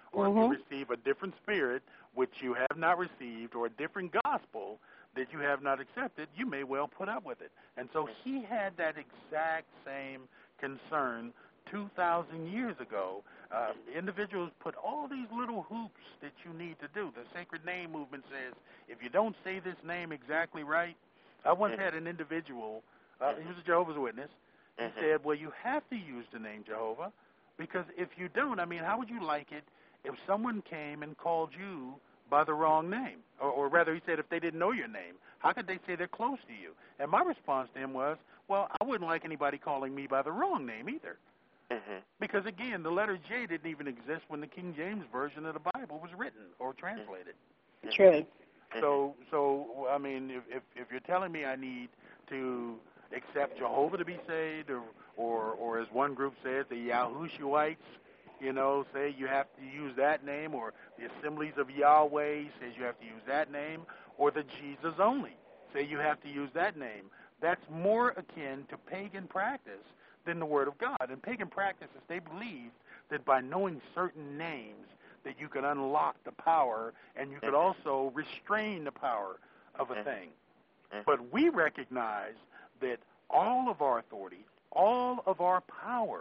[SPEAKER 1] or
[SPEAKER 2] mm-hmm.
[SPEAKER 1] if you receive a different spirit which you have not received, or a different gospel that you have not accepted, you may well put up with it. And so he had that exact same concern two thousand years ago. Uh, individuals put all these little hoops that you need to do. The sacred name movement says, if you don't say this name exactly right, I once had an individual, uh, he was a Jehovah's Witness, he
[SPEAKER 3] Mm-hmm.
[SPEAKER 1] said, well, you have to use the name Jehovah, because if you don't, I mean, how would you like it if someone came and called you by the wrong name? Or, or rather, he said, if they didn't know your name, how could they say they're close to you? And my response to him was, well, I wouldn't like anybody calling me by the wrong name either.
[SPEAKER 3] Mm-hmm.
[SPEAKER 1] Because, again, the letter J didn't even exist when the King James Version of the Bible was written or translated.
[SPEAKER 2] True.
[SPEAKER 1] So, so I mean, if, if, if you're telling me I need to accept Jehovah to be saved, or, or, or as one group says, the Yahushuites, you know, say you have to use that name, or the Assemblies of Yahweh says you have to use that name, or the Jesus only say you have to use that name. That's more akin to pagan practice than the Word of God. And pagan practices, they believed that by knowing certain names that you could unlock the power, and you could also restrain the power of a thing. But we recognize that all of our authority, all of our power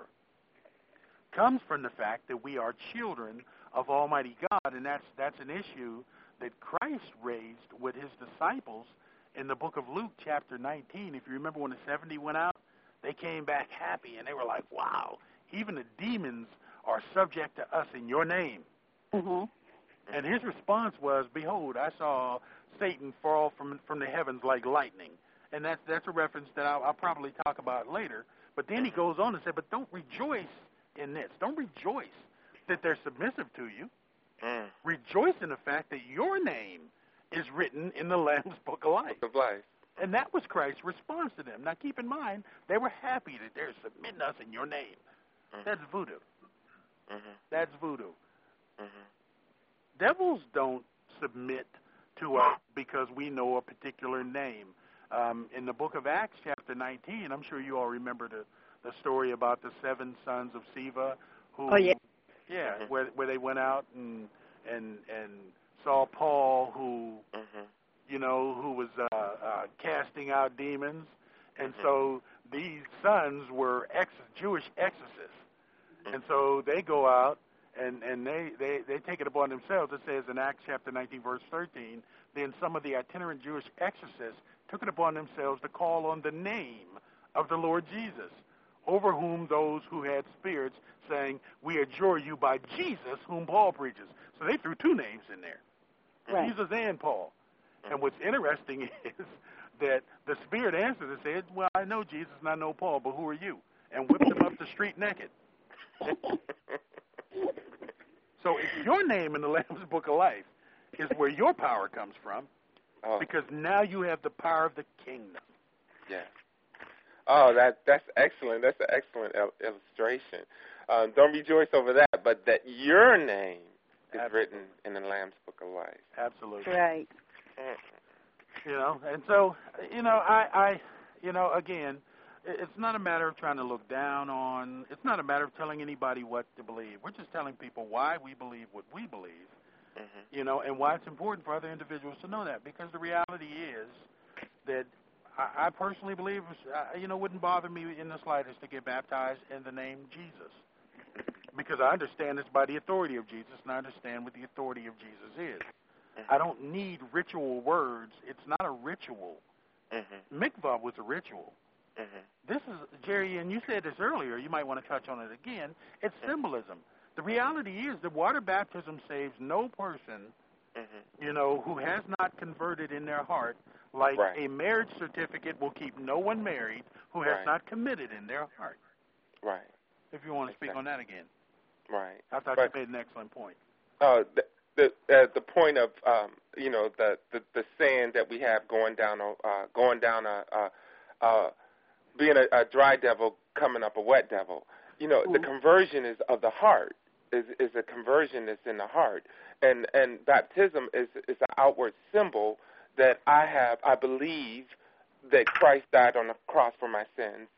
[SPEAKER 1] comes from the fact that we are children of Almighty God, and that's that's an issue that Christ raised with his disciples in the book of Luke, chapter nineteen. If you remember when the seventy went out, they came back happy, and they were like, wow, even the demons are subject to us in your name.
[SPEAKER 2] Mm-hmm.
[SPEAKER 1] And his response was, behold, I saw Satan fall from from the heavens like lightning. And that's, that's a reference that I'll, I'll probably talk about later. But then he goes on and said, but don't rejoice in this. Don't rejoice that they're submissive to you.
[SPEAKER 3] Mm.
[SPEAKER 1] Rejoice in the fact that your name is written in the Lamb's Book of Life.
[SPEAKER 3] Book of Life.
[SPEAKER 1] And that was Christ's response to them. Now, keep in mind, they were happy that they're submitting us in your name.
[SPEAKER 3] Mm-hmm.
[SPEAKER 1] That's voodoo.
[SPEAKER 3] Mm-hmm.
[SPEAKER 1] That's voodoo.
[SPEAKER 3] Mm-hmm.
[SPEAKER 1] Devils don't submit to us because we know a particular name. Um, in the book of Acts, chapter nineteen, I'm sure you all remember the, the story about the seven sons of Sceva, who,
[SPEAKER 2] Oh, yeah.
[SPEAKER 1] yeah,
[SPEAKER 3] Mm-hmm.
[SPEAKER 1] where where they went out and and and saw Paul, who,
[SPEAKER 3] Mm-hmm.
[SPEAKER 1] you know, who was uh, uh, casting out demons, and
[SPEAKER 3] Mm-hmm.
[SPEAKER 1] so these sons were ex- Jewish exorcists, and so they go out. And and they, they, they take it upon themselves. It says in Acts chapter nineteen, verse thirteen, then some of the itinerant Jewish exorcists took it upon themselves to call on the name of the Lord Jesus, over whom those who had spirits, saying, we adjure you by Jesus, whom Paul preaches. So they threw two names in there,
[SPEAKER 2] Right.
[SPEAKER 1] Jesus and Paul. And what's interesting is that the spirit answered and said, well, I know Jesus and I know Paul, but who are you? And whipped them up the street naked. So if your name in the Lamb's Book of Life is where your power comes from,
[SPEAKER 3] Oh.
[SPEAKER 1] because now you have the power of the kingdom.
[SPEAKER 3] Yeah. Oh, that that's excellent. That's an excellent il- illustration. Um, don't rejoice over that, but that your name is
[SPEAKER 1] Absolutely.
[SPEAKER 3] written in the Lamb's Book of Life.
[SPEAKER 1] Absolutely.
[SPEAKER 2] Right.
[SPEAKER 1] You know, and so, you know, I, I, you know, again, it- it's not a matter of trying to look down on, it's not a matter of telling anybody what to believe. We're just telling people why we believe what we believe,
[SPEAKER 3] Mm-hmm.
[SPEAKER 1] you know, and why it's important for other individuals to know that. Because the reality is that I, I personally believe, uh, you know, wouldn't bother me in the slightest to get baptized in the name Jesus. Because I understand it's by the authority of Jesus, and I understand what the authority of Jesus is. I don't need ritual words. It's not a ritual.
[SPEAKER 3] Mm-hmm.
[SPEAKER 1] Mikvah was a ritual.
[SPEAKER 3] Mm-hmm.
[SPEAKER 1] This is, Jerry, and you said this earlier, you might want to touch on it again, it's symbolism. The reality is that water baptism saves no person,
[SPEAKER 3] Mm-hmm.
[SPEAKER 1] you know, who has not converted in their heart, like
[SPEAKER 3] Right.
[SPEAKER 1] a marriage certificate will keep no one married who has
[SPEAKER 3] Right.
[SPEAKER 1] not committed in their heart.
[SPEAKER 3] Right.
[SPEAKER 1] If you want to speak
[SPEAKER 3] Exactly.
[SPEAKER 1] on that again.
[SPEAKER 3] Right.
[SPEAKER 1] I thought
[SPEAKER 3] But-
[SPEAKER 1] you made an excellent point.
[SPEAKER 3] Uh, the the uh, the point of um, you know the, the the saying that we have going down a uh, going down a uh, uh, being a, a dry devil coming up a wet devil. You know, the conversion is of the heart. Is is a conversion that's in the heart, and and baptism is is an outward symbol that I have. I believe that Christ died on the cross for my sins,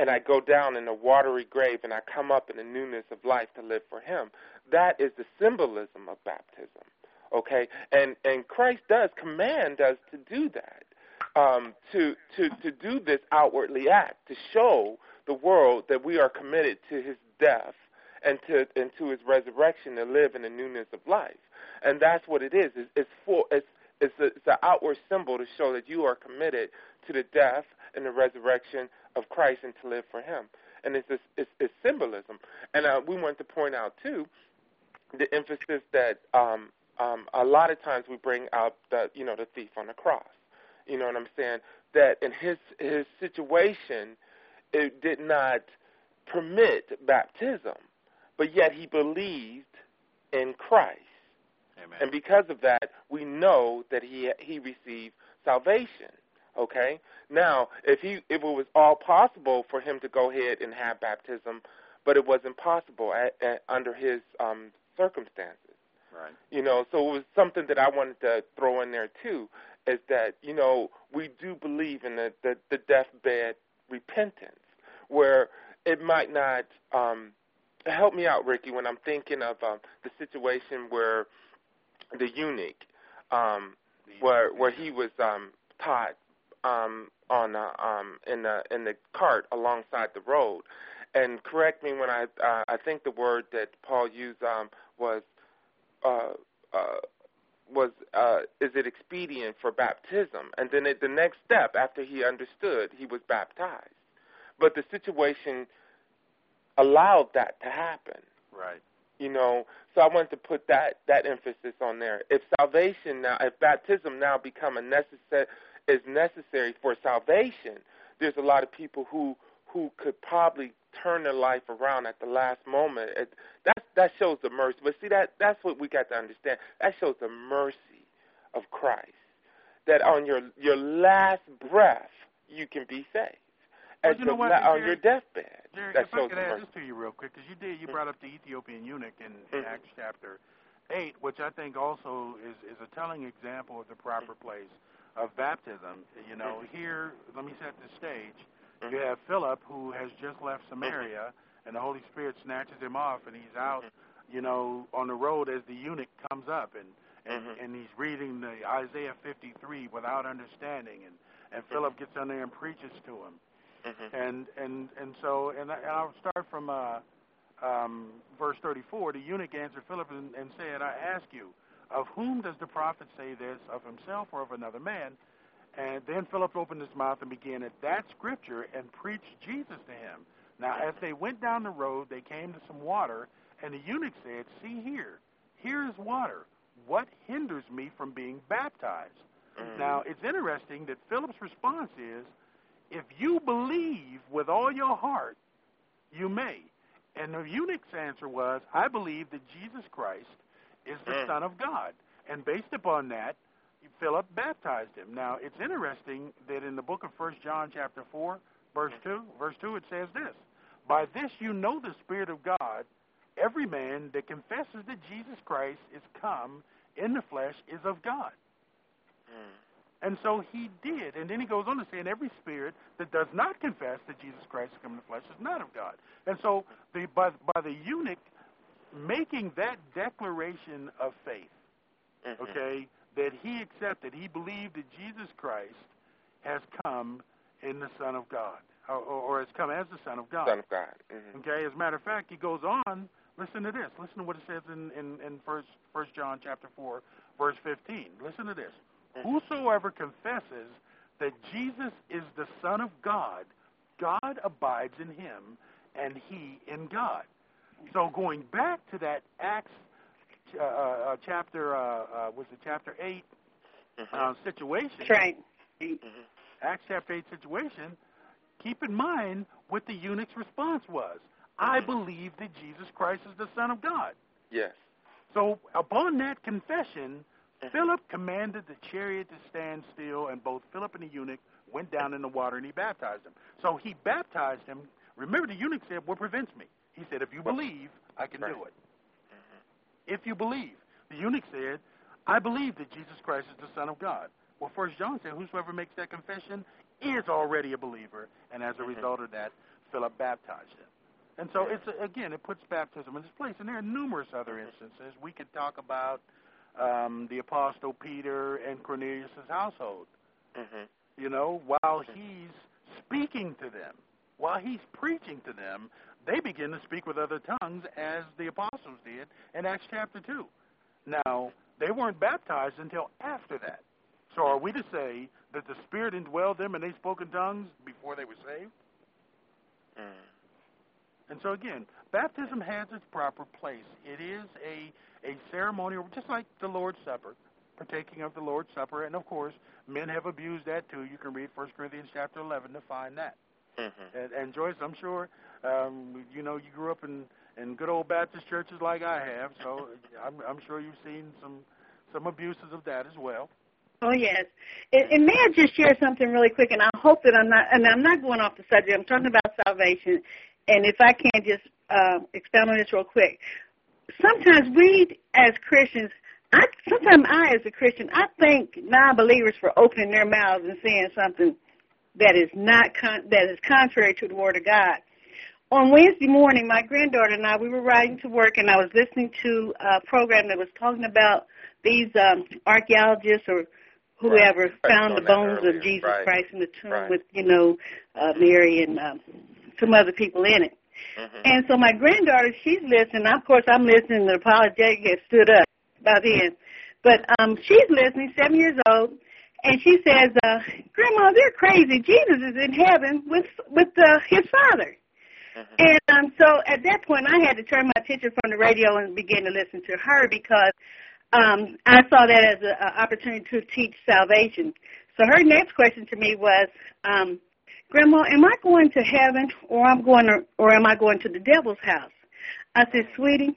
[SPEAKER 3] and I go down in a watery grave and I come up in the newness of life to live for him. That is the symbolism of baptism, okay? And and Christ does command us to do that, um, to, to, to do this outwardly act, to show the world that we are committed to his death and to, and to his resurrection to live in the newness of life. And that's what it is. It's, it's, for, it's, it's, a, it's an outward symbol to show that you are committed to the death and the resurrection of Christ and to live for him. And it's, it's, it's symbolism. And uh, we want to point out, too, the emphasis that um, um, a lot of times we bring out the, you know, the thief on the cross. You know what I'm saying? That in his his situation, it did not permit baptism, but yet he believed in Christ.
[SPEAKER 1] Amen.
[SPEAKER 3] And because of that, we know that he he received salvation. Okay? Now, if he if it was all possible for him to go ahead and have baptism, but it wasn't possible at, at, under his um, circumstances.
[SPEAKER 1] Right.
[SPEAKER 3] You know, so it was something that I wanted to throw in there too, is that, you know, we do believe in the, the, the deathbed repentance, where it might not um, help me out, Ricky, when I'm thinking of um, the situation where the eunuch, um, where where he was um, taught um, on a, um, in the in the cart alongside the road, and correct me when I uh, I think the word that Paul used um, was. Uh, uh, was uh, is it expedient for baptism? And then at the next step, after he understood, he was baptized. But the situation allowed that to happen.
[SPEAKER 1] Right.
[SPEAKER 3] You know, so I wanted to put that, that emphasis on there. If salvation now, if baptism now become a necessary is necessary for salvation, there's a lot of people who who could probably turn their life around at the last moment. It, that that shows the mercy. But see, that that's what we got to understand. That shows the mercy of Christ. That on your your last breath, you can be saved.
[SPEAKER 1] Well,
[SPEAKER 3] At
[SPEAKER 1] you know
[SPEAKER 3] your,
[SPEAKER 1] what,
[SPEAKER 3] on
[SPEAKER 1] Jerry,
[SPEAKER 3] your deathbed.
[SPEAKER 1] Jerry,
[SPEAKER 3] that
[SPEAKER 1] if I
[SPEAKER 3] shows
[SPEAKER 1] could
[SPEAKER 3] the
[SPEAKER 1] add
[SPEAKER 3] mercy.
[SPEAKER 1] this to you real quick, because you did, you
[SPEAKER 3] Mm-hmm.
[SPEAKER 1] brought up the Ethiopian eunuch in, in
[SPEAKER 3] Mm-hmm.
[SPEAKER 1] Acts chapter eight, which I think also is, is a telling example of the proper place of baptism. You know,
[SPEAKER 3] Mm-hmm.
[SPEAKER 1] here, let me set the stage.
[SPEAKER 3] Mm-hmm.
[SPEAKER 1] You have Philip, who has just left Samaria, mm-hmm. and the Holy Spirit snatches him off, and he's out, mm-hmm. you know, on the road as the eunuch comes up, and and,
[SPEAKER 3] mm-hmm.
[SPEAKER 1] and he's reading the Isaiah fifty-three without understanding, and, and
[SPEAKER 3] mm-hmm.
[SPEAKER 1] Philip gets on there and preaches to him.
[SPEAKER 3] Mm-hmm.
[SPEAKER 1] And and and so, and, I, and I'll start from uh, um, verse thirty-four. The eunuch answered Philip and, and said, I ask you, of whom does the prophet say this, of himself or of another man? And then Philip opened his mouth and began at that scripture and preached Jesus to him. Now, as they went down the road, they came to some water, and the eunuch said, see here, here is water. What hinders me from being baptized? Mm-hmm. Now, it's interesting that Philip's response is, if you believe with all your heart, you may. And the eunuch's answer was, I believe that Jesus Christ is the mm. Son of God. And based upon that, Philip baptized him. Now, it's interesting that in the book of First John chapter four, verse two, verse two, it says this, by this you know the Spirit of God, every man that confesses that Jesus Christ is come in the flesh is of God. Mm. And so he did. And then he goes on to say, and every spirit that does not confess that Jesus Christ has come in the flesh is not of God. And so the, by, by the eunuch making that declaration of faith, mm-hmm. okay, that he accepted, he believed that Jesus Christ has come in the Son of God, or, or has come as the Son of God.
[SPEAKER 3] Son of God. Mm-hmm.
[SPEAKER 1] Okay, as a matter of fact, he goes on, listen to this. Listen to what it says in, in, in First, First John chapter four, verse fifteen. Listen to this. Whosoever confesses that Jesus is the Son of God, God abides in him, and he in God. So going back to that Acts uh, uh, chapter, uh, uh, was it chapter eight mm-hmm. uh, situation?
[SPEAKER 2] That's right.
[SPEAKER 1] Mm-hmm. Acts chapter eight situation, keep in mind what the eunuch's response was. I believe that Jesus Christ is the Son of God.
[SPEAKER 3] Yes.
[SPEAKER 1] So upon that confession, Philip commanded the chariot to stand still, and both Philip and the eunuch went down in the water, and he baptized him. So he baptized him. Remember, the eunuch said, what prevents me? He said, if you believe, I can
[SPEAKER 3] right.
[SPEAKER 1] do it. Mm-hmm. If you believe. The eunuch said, I believe that Jesus Christ is the Son of God. Well, First John said, whosoever makes that confession is already a believer, and as a mm-hmm. result of that, Philip baptized him. And so, it's again, it puts baptism in its place. And there are numerous other instances. We could talk about um, the Apostle Peter and Cornelius' household.
[SPEAKER 3] Mm-hmm.
[SPEAKER 1] You know, while he's speaking to them, while he's preaching to them, they begin to speak with other tongues as the apostles did in Acts chapter two. Now, they weren't baptized until after that. So are we to say that the Spirit indwelled them and they spoke in tongues before they were saved?
[SPEAKER 3] Mm.
[SPEAKER 1] And so, again, baptism has its proper place. It is a, a ceremonial, just like the Lord's Supper, partaking of the Lord's Supper. And, of course, men have abused that, too. You can read First Corinthians chapter eleven to find that.
[SPEAKER 3] Mm-hmm.
[SPEAKER 1] And, and, Joyce, I'm sure, um, you know, you grew up in, in good old Baptist churches like I have, so I'm, I'm sure you've seen some, some abuses of that as well.
[SPEAKER 2] Oh, yes. And, and may I just share something really quick, and I hope that I'm not, and I'm not going off the subject. I'm talking about salvation. And if I can just uh, expound on this real quick. Sometimes we as Christians, I, sometimes I as a Christian, I thank non-believers for opening their mouths and saying something that is not con- that is contrary to the Word of God. On Wednesday morning, my granddaughter and I, we were riding to work, and I was listening to a program that was talking about these um, archaeologists or whoever
[SPEAKER 3] right.
[SPEAKER 2] found the bones
[SPEAKER 3] earlier.
[SPEAKER 2] of Jesus
[SPEAKER 3] right.
[SPEAKER 2] Christ in the tomb
[SPEAKER 3] right.
[SPEAKER 2] with, you know, uh, Mary and um, some other people in it.
[SPEAKER 3] Mm-hmm.
[SPEAKER 2] And so my granddaughter, she's listening. Of course, I'm listening. The apologetic has stood up by then. But um, she's listening, seven years old, and she says, uh, Grandma, they're crazy. Jesus is in heaven with with uh, his Father. Mm-hmm. And um, so at that point, I had to turn my attention from the radio and begin to listen to her because um, I saw that as an opportunity to teach salvation. So her next question to me was, um, Grandma, am I going to heaven or I'm going to, or am I going to the devil's house? I said, sweetie,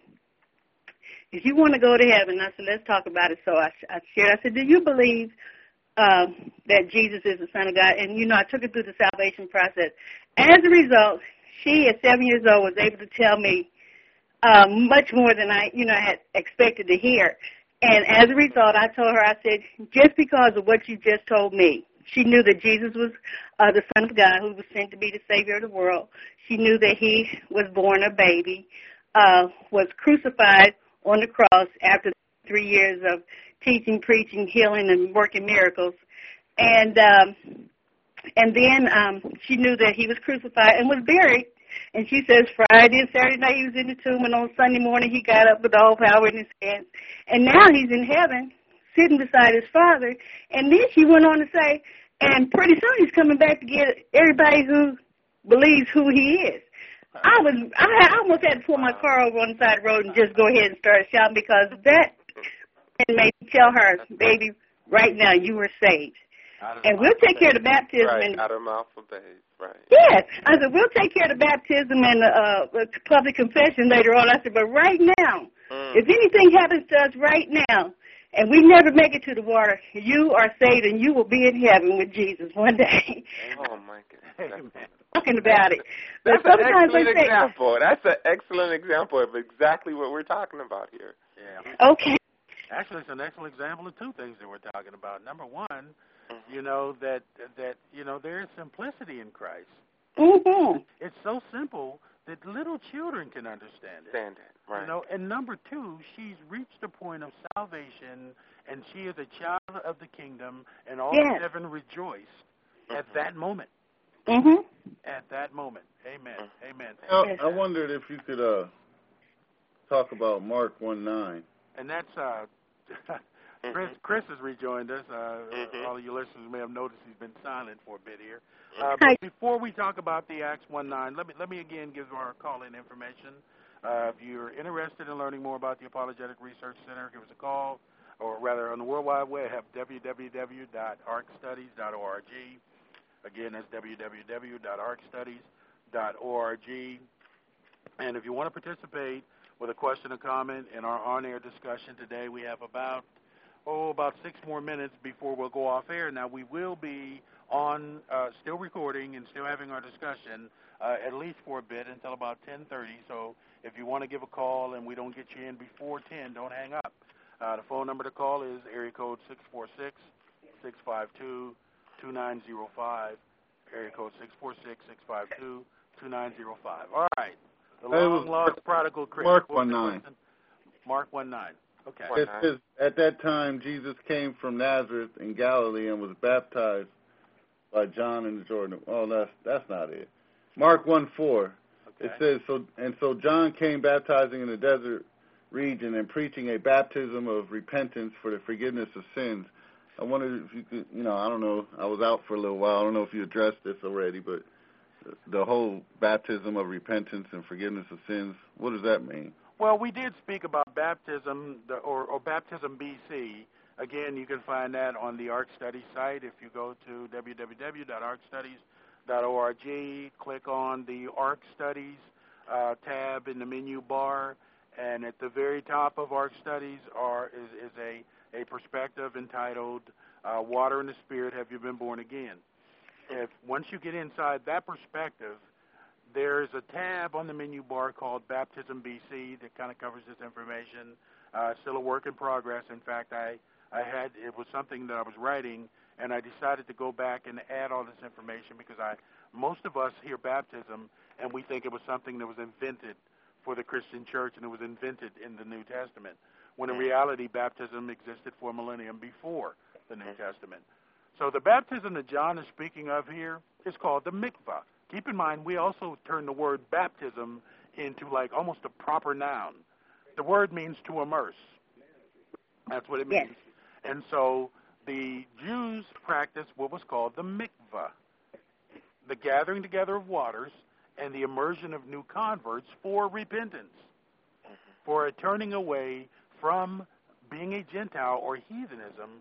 [SPEAKER 2] if you want to go to heaven, I said, let's talk about it. So I, I shared, I said, do you believe um, that Jesus is the Son of God? And, you know, I took her through the salvation process. As a result, she, at seven years old, was able to tell me um, much more than I, you know, had expected to hear. And as a result, I told her, I said, just because of what you just told me, she knew that Jesus was uh, the Son of God who was sent to be the Savior of the world. She knew that he was born a baby, uh, was crucified on the cross after three years of teaching, preaching, healing, and working miracles. And um, and then um, she knew that he was crucified and was buried. And she says Friday and Saturday night he was in the tomb, and on Sunday morning he got up with all power in his hands. And now he's in heaven, sitting beside his Father. And then she went on to say, and pretty soon he's coming back to get everybody who believes who he is. I was, I almost had to pull my car over on the side of the road and just go ahead and start shouting because that made me tell her, baby, right now you were saved. And we'll take care of the baptism.
[SPEAKER 3] Right,
[SPEAKER 2] and,
[SPEAKER 3] out of mouth of babes, right.
[SPEAKER 2] Yes. I said, we'll take care of the baptism and uh, public confession later on. I said, but right now, mm. if anything happens to us right now, and we never make it to the water, you are saved and you will be in heaven with Jesus one day.
[SPEAKER 3] Oh, my goodness.
[SPEAKER 2] Talking about it.
[SPEAKER 3] That's
[SPEAKER 2] but
[SPEAKER 3] an
[SPEAKER 2] sometimes
[SPEAKER 3] excellent
[SPEAKER 2] I say,
[SPEAKER 3] example. That's an excellent example of exactly what we're talking about here.
[SPEAKER 1] Yeah.
[SPEAKER 2] Okay.
[SPEAKER 1] Actually, it's an excellent example of two things that we're talking about. Number one, you know, that, that you know, there is simplicity in Christ.
[SPEAKER 2] Mm-hmm.
[SPEAKER 1] It's so simple that little children can understand it.
[SPEAKER 3] Understand it, right.
[SPEAKER 1] You know, and number two, she's reached the point of salvation, and she is a child of the kingdom, and all
[SPEAKER 2] yes.
[SPEAKER 1] of heaven rejoiced mm-hmm. at that moment.
[SPEAKER 2] Mm-hmm.
[SPEAKER 1] At that moment. Amen. Amen.
[SPEAKER 4] I, I wondered if you could uh, talk about Mark one nine.
[SPEAKER 1] And that's, uh, Chris, Chris has rejoined us. Uh, mm-hmm. All of you listeners may have noticed he's been silent for a bit here. Uh, but before we talk about the Acts one nine, let me let me again give our call-in information. Uh, if you're interested in learning more about the Apologetic Research Center, give us a call, or rather on the World Wide Web, w w w dot arc studies dot org. Again, that's w w w dot arc studies dot org. And if you want to participate with a question or comment in our on-air discussion today, we have about oh, about six more minutes before we'll go off air. Now, we will be on, uh, still recording and still having our discussion uh, at least for a bit until about ten thirty. So if you want to give a call and we don't get you in before ten, don't hang up. Uh, the phone number to call is area code six four six, six five two, two nine zero five, area code six four six, six five two, two nine zero five. All right. The
[SPEAKER 4] It was
[SPEAKER 1] long lost prodigal Chris.
[SPEAKER 4] Mark
[SPEAKER 1] What was
[SPEAKER 4] one
[SPEAKER 1] the
[SPEAKER 4] nine.
[SPEAKER 1] question? Mark one nine. Okay.
[SPEAKER 3] One
[SPEAKER 4] It
[SPEAKER 3] nine.
[SPEAKER 4] says, at that time, Jesus came from Nazareth in Galilee and was baptized by John in the Jordan. Oh, that's that's not it. Mark one four.
[SPEAKER 1] Okay.
[SPEAKER 4] It says, so and so John came baptizing in the desert region and preaching a baptism of repentance for the forgiveness of sins. I wondered if you could, you know, I don't know, I was out for a little while. I don't know if you addressed this already, but the whole baptism of repentance and forgiveness of sins, what does that mean?
[SPEAKER 1] Well, we did speak about baptism the, or, or baptism B C. Again, you can find that on the Ark Studies site. If you go to w w w dot ark studies dot org, click on the Ark Studies uh, tab in the menu bar, and at the very top of Ark Studies are, is, is a, a perspective entitled uh, Water and the Spirit, Have You Been Born Again? If once you get inside that perspective, there's a tab on the menu bar called Baptism B C that kind of covers this information. Uh, still a work in progress. In fact, I, I had it was something that I was writing, and I decided to go back and add all this information because I most of us hear baptism and we think it was something that was invented for the Christian church and it was invented in the New Testament, when in reality baptism existed for a millennium before the New Testament. So the baptism that John is speaking of here is called the mikvah. Keep in mind, we also turn the word baptism into like almost a proper noun. The word means to immerse. That's what it means.
[SPEAKER 2] Yes.
[SPEAKER 1] And so the Jews practiced what was called the mikvah, the gathering together of waters and the immersion of new converts for repentance, for a turning away from being a Gentile or heathenism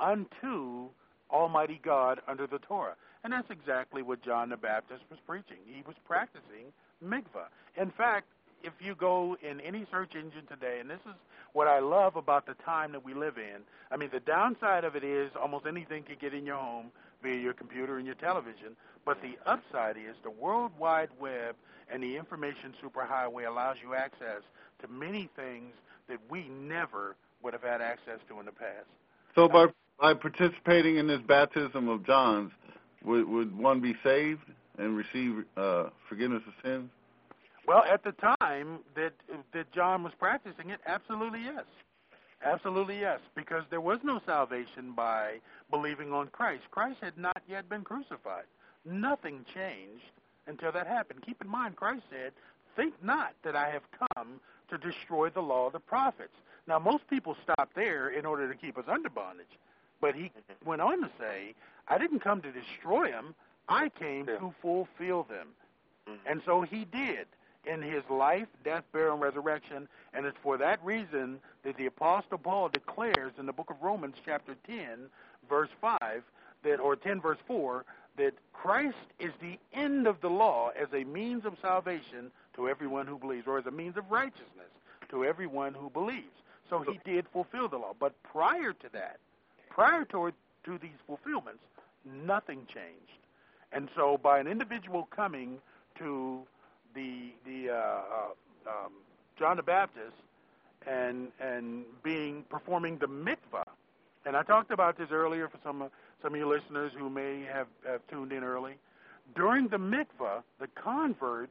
[SPEAKER 1] unto Almighty God under the Torah. And that's exactly what John the Baptist was preaching. He was practicing mikvah. In fact, if you go in any search engine today, and this is what I love about the time that we live in, I mean, the downside of it is almost anything can get in your home via your computer and your television, but the upside is the World Wide Web and the information superhighway allows you access to many things that we never would have had access to in the past.
[SPEAKER 4] So by by participating in this baptism of John's, would, would one be saved and receive uh, forgiveness of sins?
[SPEAKER 1] Well, at the time that that John was practicing it, absolutely yes. Absolutely yes, because there was no salvation by believing on Christ. Christ had not yet been crucified. Nothing changed until that happened. Keep in mind, Christ said, "Think not that I have come to destroy the law of the prophets." Now, most people stop there in order to keep us under bondage. But he went on to say, I didn't come to destroy them. I came yeah. to fulfill them. Mm-hmm. And so he did in his life, death, burial, and resurrection. And it's for that reason that the Apostle Paul declares in the book of Romans chapter ten, verse five, that, or ten, verse four, that Christ is the end of the law as a means of salvation to everyone who believes, or as a means of righteousness to everyone who believes. So he did fulfill the law. But prior to that, prior to, to these fulfillments, nothing changed. And so by an individual coming to the the uh, uh, um, John the Baptist and and being performing the mikvah, and I talked about this earlier for some some of you listeners who may have, have tuned in early. During the mikvah, the convert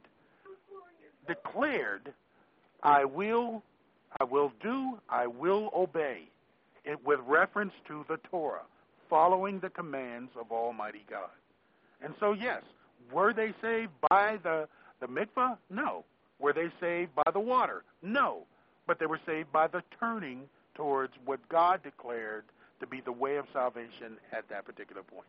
[SPEAKER 1] declared, "I will, I will do, I will obey," it, with reference to the Torah, following the commands of Almighty God. And so, yes, were they saved by the, the mikvah? No. Were they saved by the water? No. But they were saved by the turning towards what God declared to be the way of salvation at that particular point.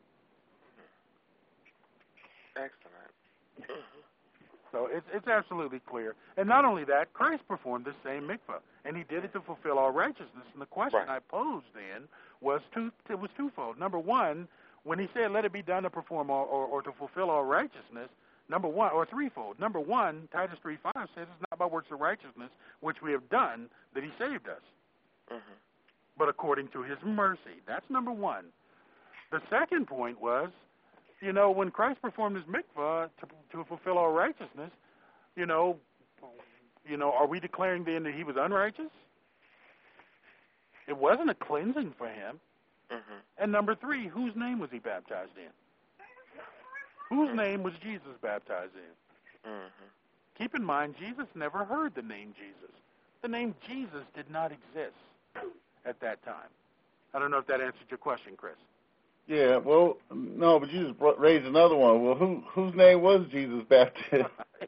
[SPEAKER 3] Excellent.
[SPEAKER 1] So it's, it's absolutely clear. And not only that, Christ performed the same mikvah, and he did it to fulfill all righteousness. And the question
[SPEAKER 3] right.
[SPEAKER 1] I posed then was two, it was twofold. Number one, when he said, let it be done to perform all, or, or to fulfill all righteousness, number one, or threefold. Number one, Titus three five says it's not by works of righteousness, which we have done, that he saved us, mm-hmm. but according to his mercy. That's number one. The second point was, you know, when Christ performed his mikvah to, to fulfill all righteousness, you know, you know, are we declaring then that he was unrighteous? It wasn't a cleansing for him. Mm-hmm. And number three, whose name was he baptized in? Whose name was Jesus baptized in?
[SPEAKER 3] Mm-hmm.
[SPEAKER 1] Keep in mind, Jesus never heard the name Jesus. The name Jesus did not exist at that time. I don't know if that answered your question, Chris.
[SPEAKER 4] Yeah, well, no, but you just brought, raised another one. Well, who whose name was Jesus baptized?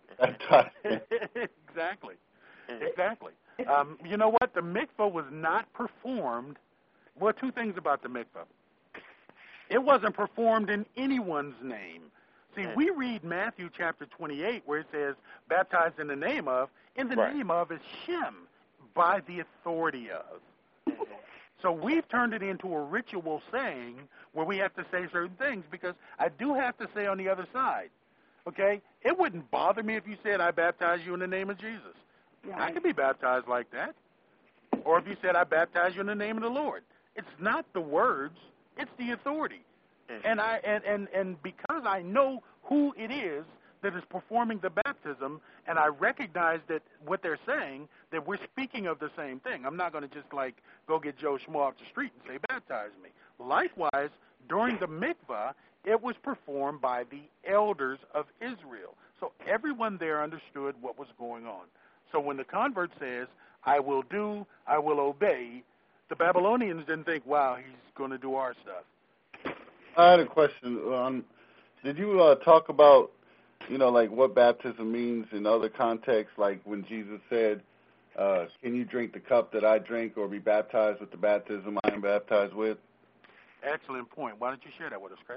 [SPEAKER 1] Exactly. Exactly. Um, you know what? The mikvah was not performed. Well, two things about the mikvah. It wasn't performed in anyone's name. See, we read Matthew chapter twenty-eight where it says, baptized in the name of. In the
[SPEAKER 3] Right.
[SPEAKER 1] name of is Shem, by the authority of. So we've turned it into a ritual saying where we have to say certain things, because I do have to say on the other side, okay, it wouldn't bother me if you said, I baptize you in the name of Jesus.
[SPEAKER 2] Right.
[SPEAKER 1] I could be baptized like that. Or if you said, I baptize you in the name of the Lord. It's not the words, it's the authority. And I and, and, and because I know who it is that is performing the baptism, and I recognize that what they're saying, that we're speaking of the same thing. I'm not going to just like go get Joe Schmo off the street and say, baptize me. Likewise, during the mikvah, it was performed by the elders of Israel. So everyone there understood what was going on. So when the convert says, I will do, I will obey, the Babylonians didn't think, wow, he's going to do our stuff.
[SPEAKER 4] I had a question. Um, did you uh, talk about, you know, like what baptism means in other contexts, like when Jesus said, uh, can you drink the cup that I drink or be baptized with the baptism I am baptized with?
[SPEAKER 1] Excellent point. Why don't you share that with us, Chris?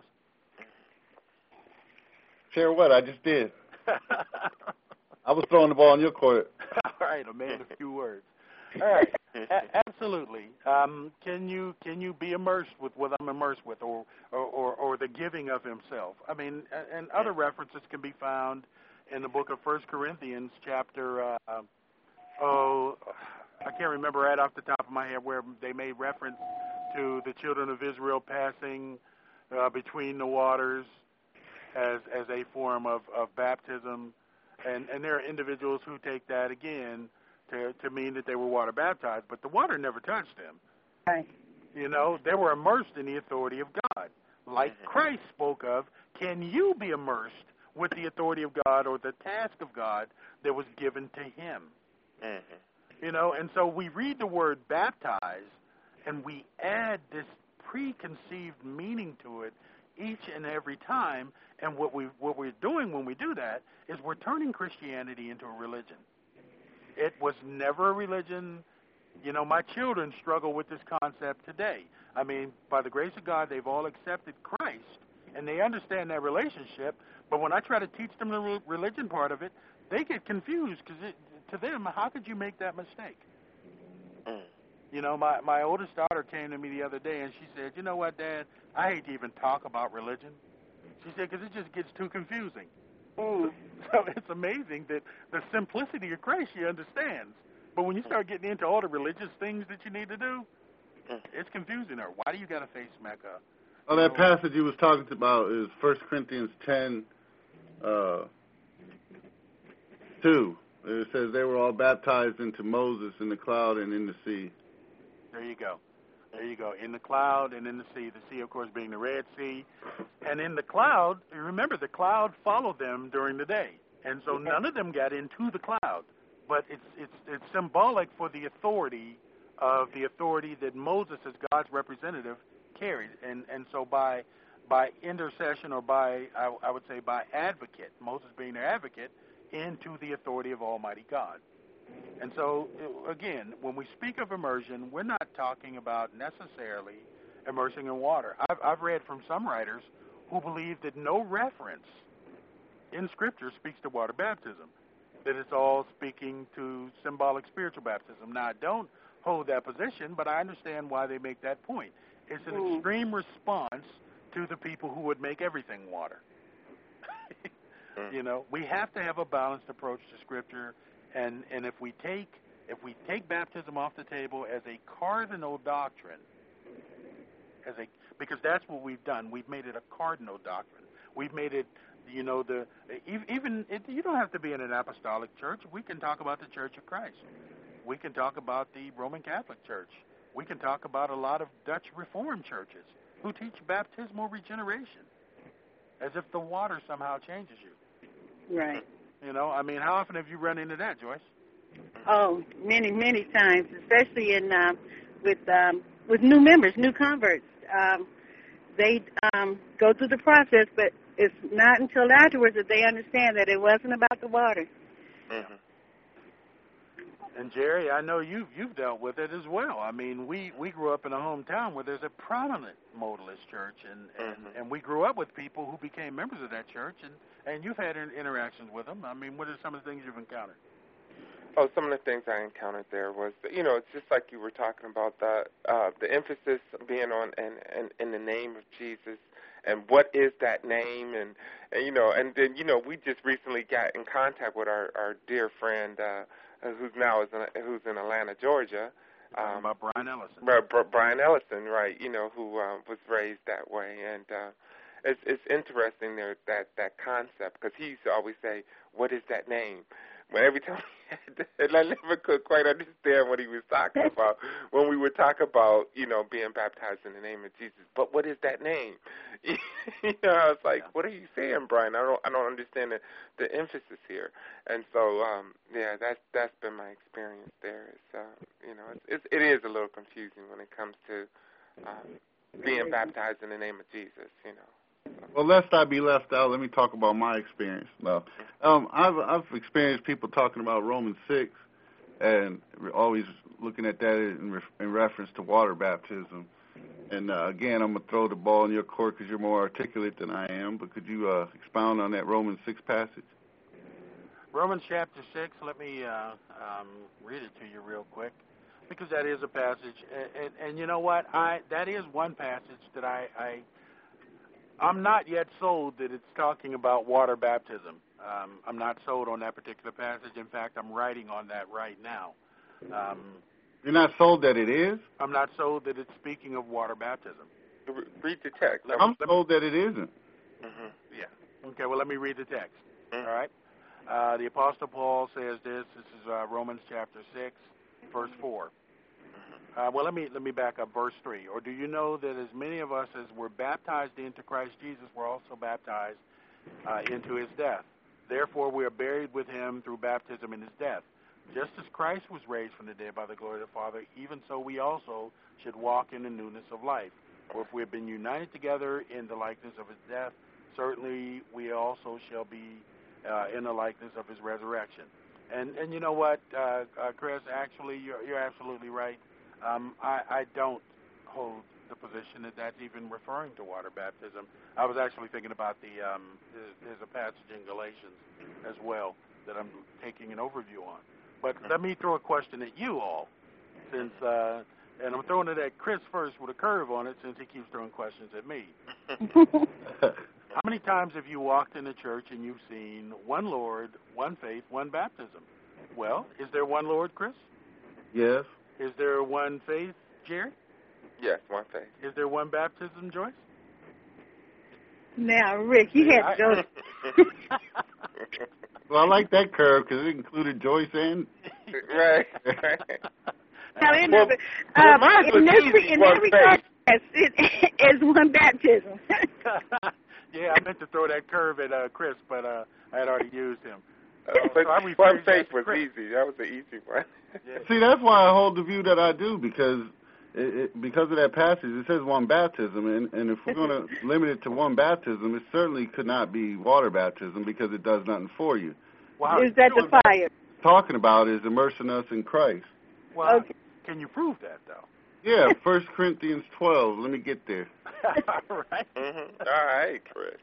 [SPEAKER 4] Share what? I just did. I was throwing the ball in your court.
[SPEAKER 1] All right, I made a few words. All right, a- absolutely. Um, can you can you be immersed with what I'm immersed with, or, or, or, or the giving of himself? I mean, and other references can be found in the book of First Corinthians, chapter, uh, oh, I can't remember right off the top of my head where they made reference to the children of Israel passing uh, between the waters as as a form of, of baptism. And, and there are individuals who take that again to, to mean that they were water baptized, but the water never touched them.
[SPEAKER 2] Right.
[SPEAKER 1] You know, they were immersed in the authority of God. Like Christ spoke of, can you be immersed with the authority of God or the task of God that was given to him?
[SPEAKER 3] Mm-hmm.
[SPEAKER 1] You know, and so we read the word baptize, and we add this preconceived meaning to it each and every time, and what we what we're doing when we do that is we're turning Christianity into a religion. It was never a religion. You know, my children struggle with this concept today. I mean, by the grace of God, they've all accepted Christ, and they understand that relationship, but when I try to teach them the religion part of it, they get confused, because to them, how could you make that mistake?
[SPEAKER 3] Mm.
[SPEAKER 1] You know, my, my oldest daughter came to me the other day, and she said, you know what, Dad, I hate to even talk about religion. She said, because it just gets too confusing.
[SPEAKER 2] Mm.
[SPEAKER 1] So it's amazing that the simplicity of Christ she understands. But when you start getting into all the religious things that you need to do, it's confusing her. Why do you got to face Mecca?
[SPEAKER 4] Oh, that passage you was talking about is First Corinthians ten, uh, two. It says they were all baptized into Moses in the cloud and in the sea.
[SPEAKER 1] There you go. There you go. In the cloud and in the sea. The sea, of course, being the Red Sea. And in the cloud, remember, the cloud followed them during the day. And so none of them got into the cloud. But it's it's it's symbolic for the authority of the authority that Moses, as God's representative, carried. And and so by by intercession, or by, I, I would say by advocate, Moses being their advocate, into the authority of Almighty God. And so, again, when we speak of immersion, we're not talking about necessarily immersing in water. I've, I've read from some writers who believe that no reference in Scripture speaks to water baptism, that it's all speaking to symbolic spiritual baptism. Now, I don't hold that position, but I understand why they make that point. It's an
[SPEAKER 2] Mm.
[SPEAKER 1] extreme response to the people who would make everything water. You know, we have to have a balanced approach to Scripture, and, and if we take if we take baptism off the table as a cardinal doctrine, as a because that's what we've done. We've made it a cardinal doctrine. We've made it, you know, the even it, you don't have to be in an apostolic church. We can talk about the Church of Christ. We can talk about the Roman Catholic Church. We can talk about a lot of Dutch Reformed churches who teach baptismal regeneration, as if the water somehow changes you.
[SPEAKER 2] Right.
[SPEAKER 1] You know, I mean, how often have you run into that, Joyce?
[SPEAKER 2] Oh, many, many times, especially in uh, with um, with new members, new converts. Um, they um, go through the process, but it's not until afterwards that they understand that it wasn't about the water.
[SPEAKER 3] Mm-hmm.
[SPEAKER 1] And Jerry, I know you've you've dealt with it as well. I mean, we, we grew up in a hometown where there's a prominent modalist church, and, and,
[SPEAKER 3] Mm-hmm.
[SPEAKER 1] and we grew up with people who became members of that church, and, and you've had interactions with them. I mean, what are some of the things you've encountered?
[SPEAKER 3] Oh, some of the things I encountered there was, you know, it's just like you were talking about, the uh, the emphasis being on in, in, in the name of Jesus, and what is that name, and, and you know, and then, you know, we just recently got in contact with our, our dear friend uh, who's now is in, who's in Atlanta, Georgia.
[SPEAKER 1] Um, about Brian Ellison.
[SPEAKER 3] Brian Ellison, right, you know, who uh, was raised that way, and uh, it's, it's interesting there, that, that concept, because he used to always say, what is that name? But every time he had to, and I never could quite understand what he was talking about when we would talk about, you know, being baptized in the name of Jesus. But what is that name? you know, I was like, what are you saying, Brian? I don't, I don't understand the, the emphasis here. And so, um, yeah, that's that's been my experience there. It's, uh, you know, it's, it's, it is a little confusing when it comes to um, being baptized in the name of Jesus. You know.
[SPEAKER 4] Well, lest I be left out, let me talk about my experience. No, um, I've I've experienced people talking about Romans six, and always looking at that in, re- in reference to water baptism. And uh, again, I'm gonna throw the ball in your court because you're more articulate than I am. But could you uh, expound on that Romans six passage?
[SPEAKER 1] Romans chapter six. Let me uh, um, read it to you real quick, because that is a passage, and, and, and you know what? I that is one passage that I. I I'm not yet sold that it's talking about water baptism. Um, I'm not sold on that particular passage. In fact, I'm writing on that right now. Um,
[SPEAKER 4] You're not sold that it is?
[SPEAKER 1] I'm not sold that it's speaking of water baptism.
[SPEAKER 3] Read the text.
[SPEAKER 1] Let
[SPEAKER 4] I'm
[SPEAKER 1] me,
[SPEAKER 4] sold that it isn't.
[SPEAKER 3] Mm-hmm.
[SPEAKER 1] Yeah. Okay, well, let me read the text.
[SPEAKER 3] Mm-hmm.
[SPEAKER 1] All right? Uh, the Apostle Paul says this. This is uh, Romans chapter six, verse four. Uh, well, let me let me back up, verse three. Or do you know that as many of us as were baptized into Christ Jesus were also baptized uh, into his death? Therefore, we are buried with him through baptism in his death. Just as Christ was raised from the dead by the glory of the Father, even so we also should walk in the newness of life. For if we have been united together in the likeness of his death, certainly we also shall be uh, in the likeness of his resurrection. And and you know what, uh, uh, Chris, actually, you're, you're absolutely right. Um, I, I don't hold the position that that's even referring to water baptism. I was actually thinking about the, um, there's, there's a passage in Galatians as well that I'm taking an overview on. But let me throw a question at you all, since, uh, and I'm throwing it at Chris first with a curve on it, since he keeps throwing questions at me. How many times have you walked in a church and you've seen one Lord, one faith, one baptism? Well, is there one Lord, Chris?
[SPEAKER 4] Yes.
[SPEAKER 1] Is there one faith, Jerry?
[SPEAKER 3] Yes, one faith.
[SPEAKER 1] Is there one baptism, Joyce?
[SPEAKER 2] Now, Rick, you had to go.
[SPEAKER 4] Well, I like that curve because it included Joyce and.
[SPEAKER 3] Right. right.
[SPEAKER 2] Now, in,
[SPEAKER 3] Well,
[SPEAKER 2] the,
[SPEAKER 3] well,
[SPEAKER 2] um,
[SPEAKER 3] mine was
[SPEAKER 2] in, this,
[SPEAKER 3] easy,
[SPEAKER 2] in
[SPEAKER 3] one
[SPEAKER 2] that regard,
[SPEAKER 3] faith.
[SPEAKER 2] yes, it is one baptism.
[SPEAKER 1] Yeah, I meant to throw that curve at uh, Chris, but uh, I had already used him.
[SPEAKER 3] Uh,
[SPEAKER 1] So,
[SPEAKER 3] but
[SPEAKER 1] so I
[SPEAKER 3] one
[SPEAKER 1] rephrased
[SPEAKER 3] faith
[SPEAKER 1] that to
[SPEAKER 3] was
[SPEAKER 1] Chris.
[SPEAKER 3] easy. That was the easy one.
[SPEAKER 1] Yeah.
[SPEAKER 4] See, that's why I hold the view that I do, because it, it, because of that passage, it says one baptism, and, and if we're going to limit it to one baptism, it certainly could not be water baptism because it does nothing for you.
[SPEAKER 1] Well,
[SPEAKER 2] Is that the fire?
[SPEAKER 4] Talking about is immersing us in Christ.
[SPEAKER 1] Well,
[SPEAKER 2] Okay.
[SPEAKER 1] can you prove that, though?
[SPEAKER 4] Yeah, First Corinthians twelve. Let me get there.
[SPEAKER 1] All right.
[SPEAKER 3] Mm-hmm. All right, Chris.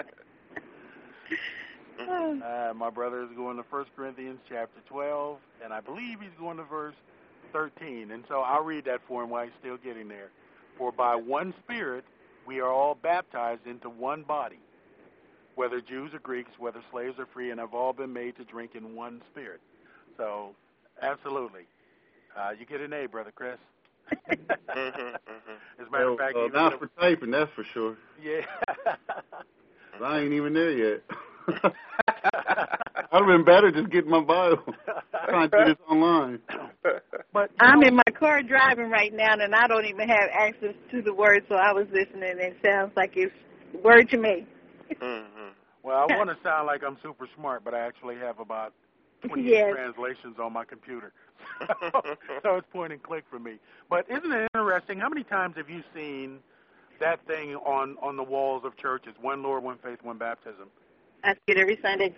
[SPEAKER 1] Uh, my brother is going to First Corinthians chapter twelve, and I believe he's going to verse thirteen. And so I'll read that for him while he's still getting there. For by one Spirit we are all baptized into one body, whether Jews or Greeks, whether slaves or free, and have all been made to drink in one Spirit. So, absolutely. Uh, you get an A, Brother Chris.
[SPEAKER 3] mm-hmm, mm-hmm.
[SPEAKER 1] As a matter
[SPEAKER 4] Well,
[SPEAKER 1] of fact,
[SPEAKER 4] uh,
[SPEAKER 1] even
[SPEAKER 4] not
[SPEAKER 1] if-
[SPEAKER 4] for typing, that's for sure.
[SPEAKER 1] Yeah.
[SPEAKER 4] I ain't even there yet. I'd have been better just getting my bio. Trying to do this online.
[SPEAKER 1] But
[SPEAKER 2] I'm
[SPEAKER 1] know,
[SPEAKER 2] in my car driving right now, and I don't even have access to the word, so I was listening, and it sounds like it's word to me.
[SPEAKER 3] mm-hmm.
[SPEAKER 1] Well, I want to sound like I'm super smart, but I actually have about twenty-eight
[SPEAKER 2] Yes.
[SPEAKER 1] translations on my computer. so, so it's point and click for me. But isn't it interesting? How many times have you seen that thing on, on the walls of churches? One Lord, one faith, one baptism.
[SPEAKER 2] I see it every Sunday.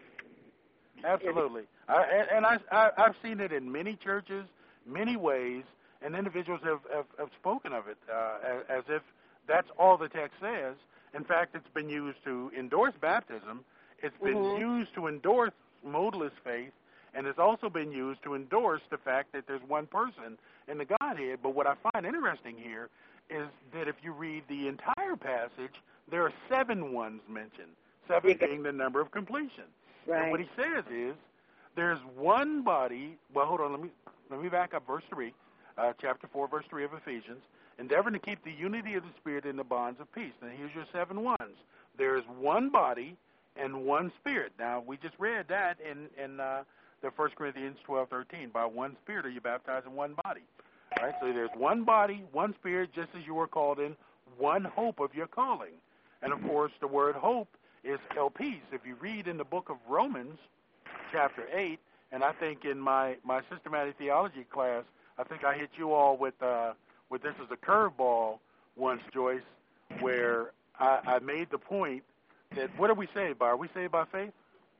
[SPEAKER 1] Absolutely. I, and and I, I, I've seen it in many churches, many ways, and individuals have, have, have spoken of it uh, as, as if that's all the text says. In fact, it's been used to endorse baptism. It's been
[SPEAKER 2] Mm-hmm.
[SPEAKER 1] used to endorse modalist faith, and it's also been used to endorse the fact that there's one person in the Godhead. But what I find interesting here is that if you read the entire passage, there are seven ones mentioned, seven
[SPEAKER 2] Yeah.
[SPEAKER 1] being the number of completion.
[SPEAKER 2] Right.
[SPEAKER 1] And what he says is there's one body. Well, hold on. Let me let me back up. Verse three, uh, chapter four, verse three of Ephesians. Endeavoring to keep the unity of the Spirit in the bonds of peace. Now, here's your seven ones. There is one body and one Spirit. Now, we just read that in in uh, the First Corinthians twelve thirteen. By one Spirit are you baptized in one body. All right. So there's one body, one Spirit, just as you were called in one hope of your calling. And of course, the word hope is elpis. If you read in the book of Romans, chapter eight, and I think in my, my systematic theology class, I think I hit you all with uh, with this as a curveball once, Joyce, where I, I made the point that what are we saved by? Are we saved by faith?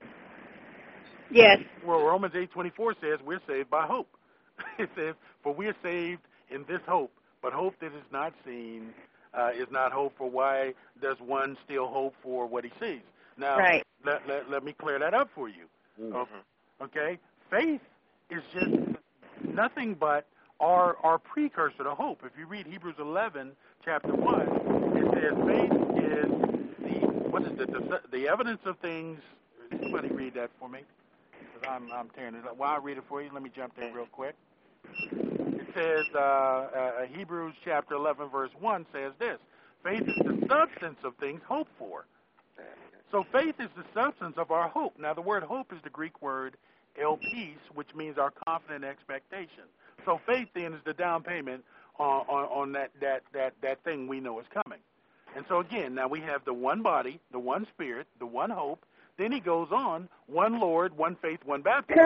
[SPEAKER 2] Yes.
[SPEAKER 1] Well, Romans eight twenty-four says we're saved by hope. It says, for we are saved in this hope, but hope that is not seen uh, is not hope. For why does one still hope for what he sees? Now,
[SPEAKER 2] Right.
[SPEAKER 1] let, let, let me clear that up for you.
[SPEAKER 3] Mm-hmm.
[SPEAKER 1] Okay? Faith is just nothing but our, our precursor to hope. If you read Hebrews eleven, chapter one, it says faith is the, what is it, the, the evidence of things. Somebody read that for me, because I'm, I'm tearing it up. While I read it for you, let me jump in real quick. It says, uh, uh, Hebrews chapter eleven, verse one says this, faith is the substance of things hoped for. So faith is the substance of our hope. Now, the word hope is the Greek word elpis, which means our confident expectation. So faith, then, is the down payment on, on, on that, that, that, that thing we know is coming. And so, again, now we have the one body, the one Spirit, the one hope. Then he goes on, one Lord, one faith, one baptism.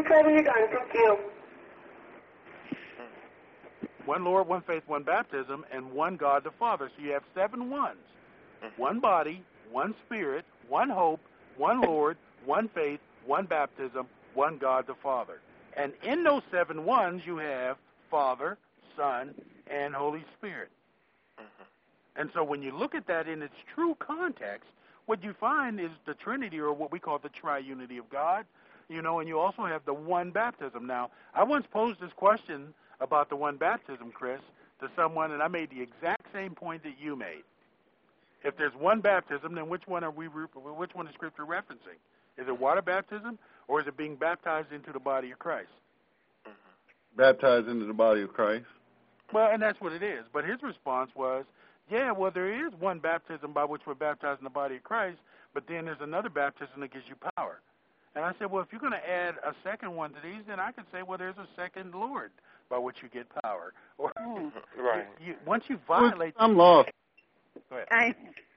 [SPEAKER 1] One Lord, one faith, one baptism, and one God the Father. So you have seven ones. One body, one Spirit, one hope, one Lord, one faith, one baptism, one God the Father. And in those seven ones, you have Father, Son, and Holy Spirit. And so when you look at that in its true context, what you find is the Trinity, or what we call the triunity of God, you know, and you also have the one baptism. Now, I once posed this question about the one baptism, Chris, to someone, and I made the exact same point that you made. If there's one baptism, then which one are we? Which one is Scripture referencing? Is it water baptism, or is it being baptized into the body of Christ?
[SPEAKER 4] Baptized into the body of Christ.
[SPEAKER 1] Well, and that's what it is. But his response was, yeah, well, there is one baptism by which we're baptized in the body of Christ, but then there's another baptism that gives you power. And I said, well, if you're going to add a second one to these, then I could say, well, there's a second Lord by which you get power. Or
[SPEAKER 3] Right.
[SPEAKER 1] you, once you violate,
[SPEAKER 4] I'm lost.
[SPEAKER 1] go ahead.
[SPEAKER 2] I,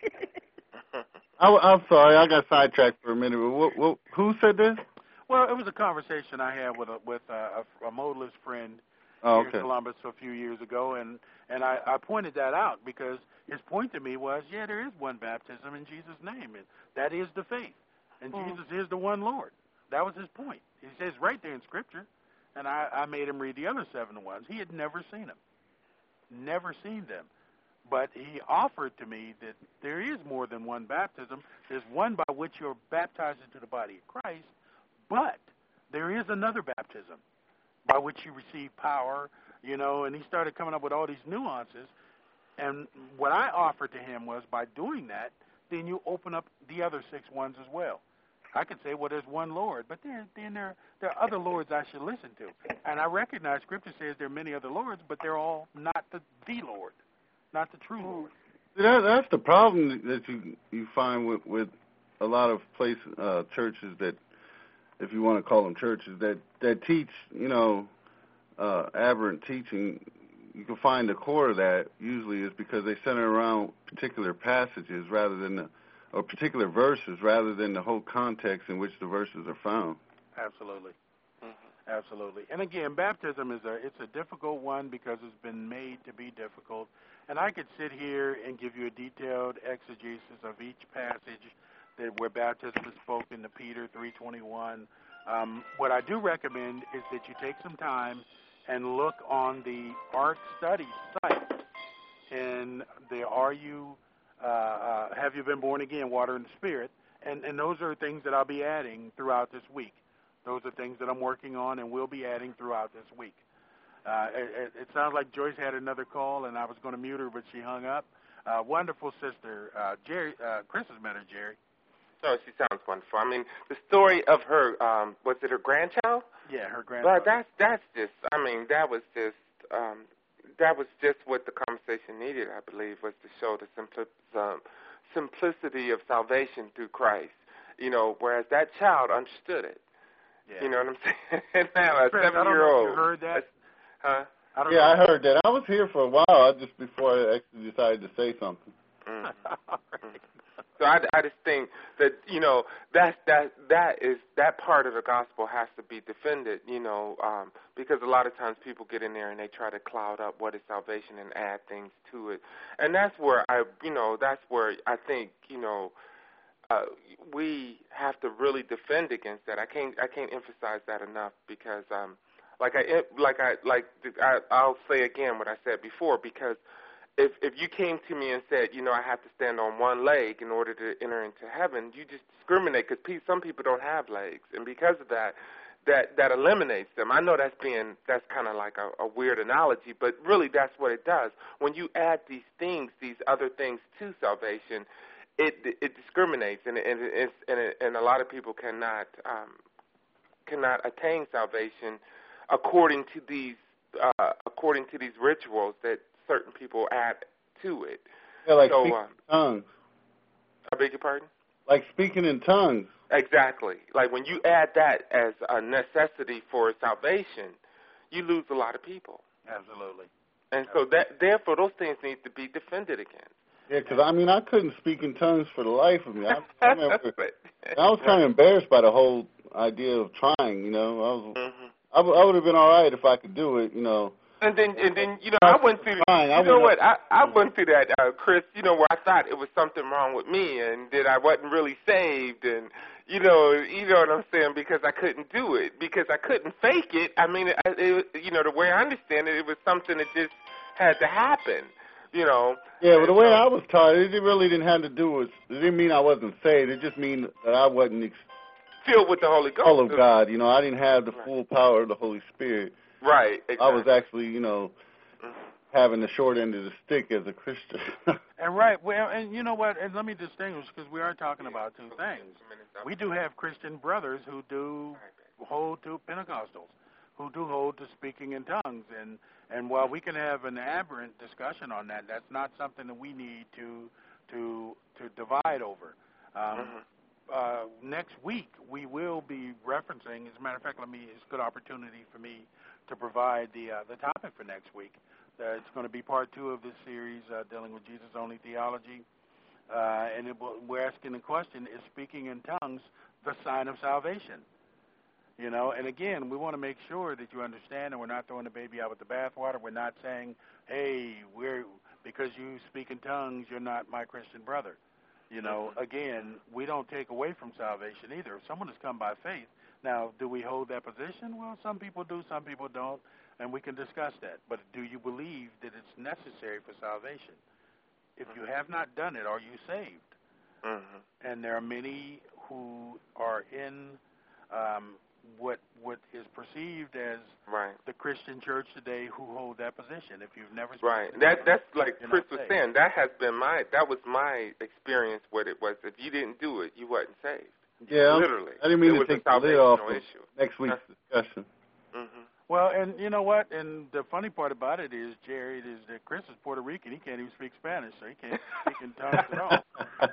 [SPEAKER 4] I, I'm sorry, I got sidetracked for a minute. But what, what, who said this?
[SPEAKER 1] Well, it was a conversation I had with a with a, a, a modalist friend
[SPEAKER 4] Oh,
[SPEAKER 1] here
[SPEAKER 4] okay.
[SPEAKER 1] in Columbus a few years ago, and and I, I pointed that out because his point to me was, yeah, there is one baptism in Jesus' name, and that is the faith, and
[SPEAKER 2] Mm.
[SPEAKER 1] Jesus is the one Lord. That was his point. He says right there in Scripture, and I, I made him read the other seven ones. He had never seen them, never seen them. But he offered to me that there is more than one baptism. There's one by which you're baptized into the body of Christ, but there is another baptism by which you receive power, you know, and he started coming up with all these nuances. And what I offered to him was, by doing that, then you open up the other six ones as well. I could say, well, there's one Lord, but there, then there, there are other Lords I should listen to. And I recognize Scripture says there are many other Lords, but they're all not the, the Lord. Not the true Lord.
[SPEAKER 4] See, that, that's the problem that you you find with, with a lot of place uh, churches that, if you want to call them churches, that, that teach, you know, uh, aberrant teaching. You can find the core of that usually is because they center around particular passages rather than the, or particular verses rather than the whole context in which the verses are found.
[SPEAKER 1] Absolutely. Absolutely. And again, baptism is a it's a difficult one because it's been made to be difficult. And I could sit here and give you a detailed exegesis of each passage that where baptism is spoken to Peter three twenty-one. Um, what I do recommend is that you take some time and look on the Ark Study site. And the Are You uh, uh, Have You Been Born Again, Water and Spirit? And and those are things that I'll be adding throughout this week. Those are things that I'm working on and will be adding throughout this week. Uh, it, it sounds like Joyce had another call, and I was going to mute her, but she hung up. Uh, wonderful sister. Uh, Jerry, uh, Chris has met her, Jerry.
[SPEAKER 3] Oh, she sounds wonderful. I mean, the story of her, um, was it her grandchild?
[SPEAKER 1] Yeah, her grandchild.
[SPEAKER 3] But that's, that's just, I mean, that was just, um, that was just what the conversation needed, I believe, was to show the simpli- um, simplicity of salvation through Christ. You know, whereas that child understood it.
[SPEAKER 1] Yeah.
[SPEAKER 3] You know what I'm saying? Now, a
[SPEAKER 1] Chris,
[SPEAKER 3] seven-year-old.
[SPEAKER 1] I don't know if you heard that.
[SPEAKER 3] Huh?
[SPEAKER 1] I don't
[SPEAKER 4] yeah,
[SPEAKER 1] know.
[SPEAKER 4] I heard that. I was here for a while just before I actually decided to say something.
[SPEAKER 3] Mm. Mm. So I, I just think that, you know, that's, that that is that part of the gospel has to be defended, you know, um, because a lot of times people get in there and they try to cloud up what is salvation and add things to it. And that's where I, you know, that's where I think, you know, Uh, we have to really defend against that. I can't I can't emphasize that enough because um, like I like I like I, I'll say again what I said before, because if if you came to me and said, you know, I have to stand on one leg in order to enter into heaven, you just discriminate because pe- some people don't have legs, and because of that, that that eliminates them. I know that's being that's kind of like a, a weird analogy, but really that's what it does. When you add these things, these other things to salvation, It it discriminates, and and it's, and, it, and a lot of people cannot um, cannot attain salvation according to these uh, according to these rituals that certain people add to it.
[SPEAKER 4] Yeah, like
[SPEAKER 3] so,
[SPEAKER 4] speaking
[SPEAKER 3] um,
[SPEAKER 4] in tongues.
[SPEAKER 3] I beg your pardon?
[SPEAKER 4] Like speaking in tongues.
[SPEAKER 3] Exactly. Like when you add that as a necessity for salvation, you lose a lot of people.
[SPEAKER 1] Absolutely.
[SPEAKER 3] And so that therefore those things need to be defended against.
[SPEAKER 4] Yeah, because, I mean, I couldn't speak in tongues for the life of me. I, I, remember, I was kind of
[SPEAKER 3] right.
[SPEAKER 4] embarrassed by the whole idea of trying, you know. I was, mm-hmm. I, w- I would have been all right if I could do it, you know.
[SPEAKER 3] And then, and then, you know, I went through,
[SPEAKER 4] trying,
[SPEAKER 3] you
[SPEAKER 4] I
[SPEAKER 3] know what,
[SPEAKER 4] have,
[SPEAKER 3] I, I went through that, uh, Chris, you know, where I thought it was something wrong with me and that I wasn't really saved and, you know, you know what I'm saying, because I couldn't do it, because I couldn't fake it. I mean, it, it, you know, the way I understand it, it was something that just had to happen. You know.
[SPEAKER 4] Yeah, but the way
[SPEAKER 3] so,
[SPEAKER 4] I was taught, it really didn't have to do with, it didn't mean I wasn't saved. It just mean that I wasn't ex-
[SPEAKER 3] filled with the Holy Ghost.
[SPEAKER 4] Full of God. You know, I didn't have the
[SPEAKER 3] right.
[SPEAKER 4] full power of the Holy Spirit.
[SPEAKER 3] Right, exactly.
[SPEAKER 4] I was actually, you know, mm-hmm. having the short end of the stick as a Christian.
[SPEAKER 1] And right, well, and you know what, and let me distinguish, because we are talking about two things. We do have Christian brothers who do hold to Pentecostals, who do hold to speaking in tongues, and And while we can have an aberrant discussion on that, that's not something that we need to to to divide over. Um, mm-hmm. uh, next week, we will be referencing, as a matter of fact, let me, it's a good opportunity for me to provide the uh, the topic for next week. Uh, it's going to be part two of this series uh, dealing with Jesus-only theology. Uh, and it will, we're asking the question, is speaking in tongues the sign of salvation? You know, and again, we want to make sure that you understand that we're not throwing the baby out with the bathwater. We're not saying, hey, we're because you speak in tongues, you're not my Christian brother. You know, again, we don't take away from salvation either. If someone has come by faith, now, do we hold that position? Well, some people do, some people don't, and we can discuss that. But do you believe that it's necessary for salvation? If you have not done it, are you saved? Mm-hmm. And there are many who are in um, what what is perceived as
[SPEAKER 3] right.
[SPEAKER 1] the Christian church today who hold that position. If you've never
[SPEAKER 3] right, that that's like Chris was saying. That has been my that was my experience. What it was, if you didn't do it, you wasn't saved.
[SPEAKER 4] Yeah,
[SPEAKER 3] literally.
[SPEAKER 4] I didn't mean
[SPEAKER 3] it
[SPEAKER 4] to take the lid off of
[SPEAKER 3] issue.
[SPEAKER 4] next week's discussion.
[SPEAKER 3] Mm-hmm.
[SPEAKER 1] Well, and you know what? And the funny part about it is, Jerry, is that Chris is Puerto Rican. He can't even speak Spanish, so he can't speak in tongues at all.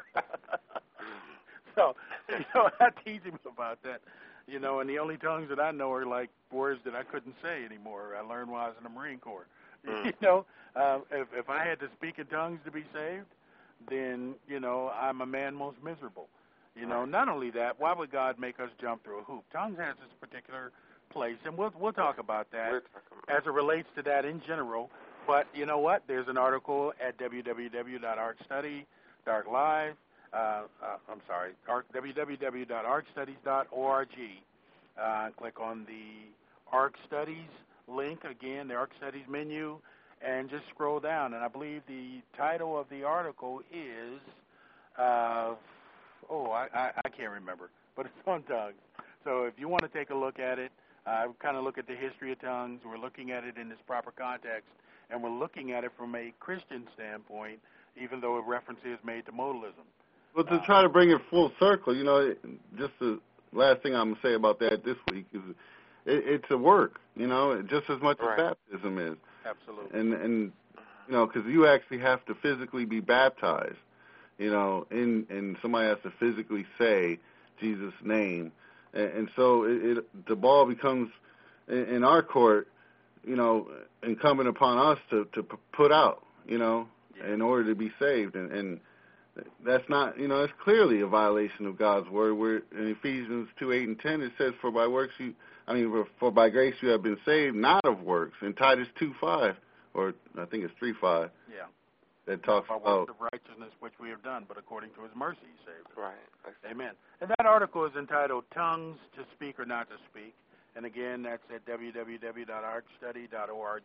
[SPEAKER 1] So, you know, I tease him about that. You know, and the only tongues that I know are like words that I couldn't say anymore. I learned while I was in the Marine Corps. Mm. You know, uh, if if I had to speak in tongues to be saved, then, you know, I'm a man most miserable. You know, not only that, why would God make us jump through a hoop? Tongues has this particular place, and we'll we'll talk about that as it relates to that in general. But you know what? There's an article at w w w dot ark study dot live. Uh, uh, I'm sorry, w w w dot ark studies dot org. Uh, click on the Ark Studies link again, the Ark Studies menu, and just scroll down. And I believe the title of the article is. Uh, Oh, I, I, I can't remember, but it's on tongues. So if you want to take a look at it, uh, kind of look at the history of tongues. We're looking at it in its proper context, and we're looking at it from a Christian standpoint, even though a reference is made to modalism.
[SPEAKER 4] Well, to try to bring it full circle, you know, just the last thing I'm going to say about that this week is it, it's a work, you know, just as much
[SPEAKER 3] right.
[SPEAKER 4] as baptism is.
[SPEAKER 1] Absolutely.
[SPEAKER 4] And, and you know, because you actually have to physically be baptized. You know, and, and somebody has to physically say Jesus' name. And, and so it, it, the ball becomes, in, in our court, you know, incumbent upon us to, to put out, you know, yeah. in order to be saved. And, and that's not, you know, it's clearly a violation of God's word. Where in Ephesians two, eight, and ten, it says, for by works you, I mean, for, for by grace you have been saved, not of works. In Titus two, five, or I think it's three, five.
[SPEAKER 1] Yeah.
[SPEAKER 4] That talks
[SPEAKER 1] by
[SPEAKER 4] about
[SPEAKER 1] works of righteousness which we have done, but according to his mercy he saved us.
[SPEAKER 3] Right.
[SPEAKER 1] Amen. And that article is entitled Tongues to Speak or Not to Speak. And again, that's at w w w dot ark study dot org.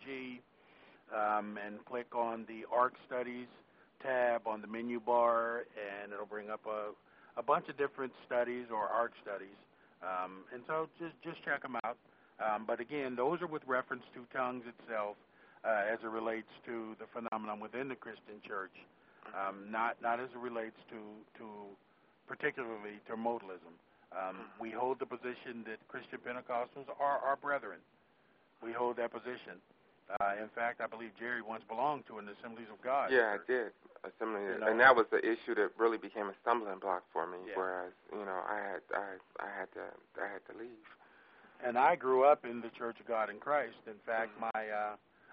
[SPEAKER 1] Um, and click on the Ark Studies tab on the menu bar, and it'll bring up a, a bunch of different studies or Ark studies. Um, and so just, just check them out. Um, but again, those are with reference to tongues itself. Uh, as it relates to the phenomenon within the Christian church, um, not not as it relates to to particularly to modalism. Um, we hold the position that Christian Pentecostals are our brethren. We hold that position. Uh, in fact, I believe Jerry once belonged to an Assemblies of God.
[SPEAKER 3] Yeah, I did. Assembly,
[SPEAKER 1] you know,
[SPEAKER 3] and that was the issue that really became a stumbling block for me.
[SPEAKER 1] Yeah.
[SPEAKER 3] Whereas, you know, I had I I had to I had to leave.
[SPEAKER 1] And I grew up in the Church of God in Christ. In fact, mm-hmm. my uh,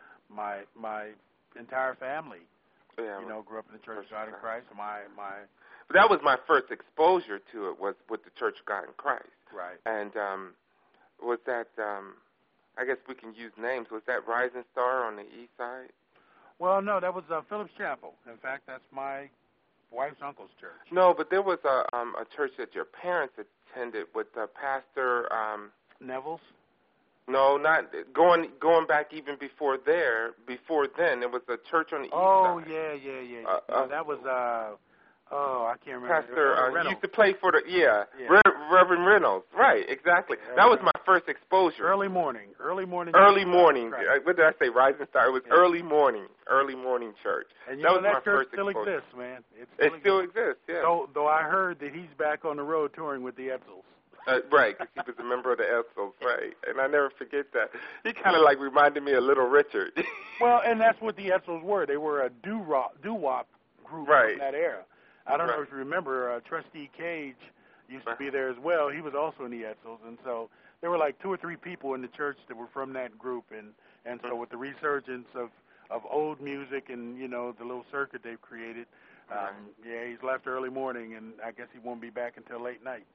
[SPEAKER 1] my my entire family,
[SPEAKER 3] yeah,
[SPEAKER 1] you know, grew up in the Church of God in Christ. My my.
[SPEAKER 3] But that was my first exposure to it, was with the Church of God in Christ.
[SPEAKER 1] Right.
[SPEAKER 3] And um, was that um, I guess we can use names. Was that Rising Star on the east side?
[SPEAKER 1] Well, no, that was uh, Phillips Chapel. In fact, that's my wife's uncle's church.
[SPEAKER 3] No, but there was a um, a church that your parents attended with uh, Pastor um,
[SPEAKER 1] Neville's.
[SPEAKER 3] No, not going going back even before there. Before then, it was a church on the
[SPEAKER 1] oh,
[SPEAKER 3] east side.
[SPEAKER 1] Oh yeah, yeah, yeah. yeah.
[SPEAKER 3] Uh,
[SPEAKER 1] no,
[SPEAKER 3] uh,
[SPEAKER 1] that was uh oh, I can't remember.
[SPEAKER 3] Pastor
[SPEAKER 1] uh,
[SPEAKER 3] uh, used to play for the yeah,
[SPEAKER 1] yeah.
[SPEAKER 3] Re- Reverend Reynolds. Right, exactly.
[SPEAKER 1] Yeah,
[SPEAKER 3] that was
[SPEAKER 1] right.
[SPEAKER 3] my first exposure.
[SPEAKER 1] Early morning, early morning.
[SPEAKER 3] Early morning.
[SPEAKER 1] Right.
[SPEAKER 3] What did I say? Rising Star. It was
[SPEAKER 1] yeah.
[SPEAKER 3] early morning. Early morning church.
[SPEAKER 1] And you
[SPEAKER 3] that
[SPEAKER 1] know,
[SPEAKER 3] was
[SPEAKER 1] that
[SPEAKER 3] my
[SPEAKER 1] church
[SPEAKER 3] first
[SPEAKER 1] still
[SPEAKER 3] exposure.
[SPEAKER 1] exists, man. It still,
[SPEAKER 3] it still
[SPEAKER 1] exists.
[SPEAKER 3] exists. Yeah.
[SPEAKER 1] Though, though I heard that he's back on the road touring with the Edsels.
[SPEAKER 3] Uh, right, because he was a member of the Edsels, right. And I never forget that. He kind of like reminded me of Little Richard.
[SPEAKER 1] Well, and that's what the Edsels were. They were a doo-wop, doo-wop group
[SPEAKER 3] right.
[SPEAKER 1] from that era. I don't
[SPEAKER 3] right.
[SPEAKER 1] know if you remember, uh, Trustee Cage used to be there as well. He was also in the Edsels. And so there were like two or three people in the church that were from that group. And, and so with the resurgence of, of old music and, you know, the little circuit they've created, um,
[SPEAKER 3] right.
[SPEAKER 1] yeah, he's left early morning, and I guess he won't be back until late night.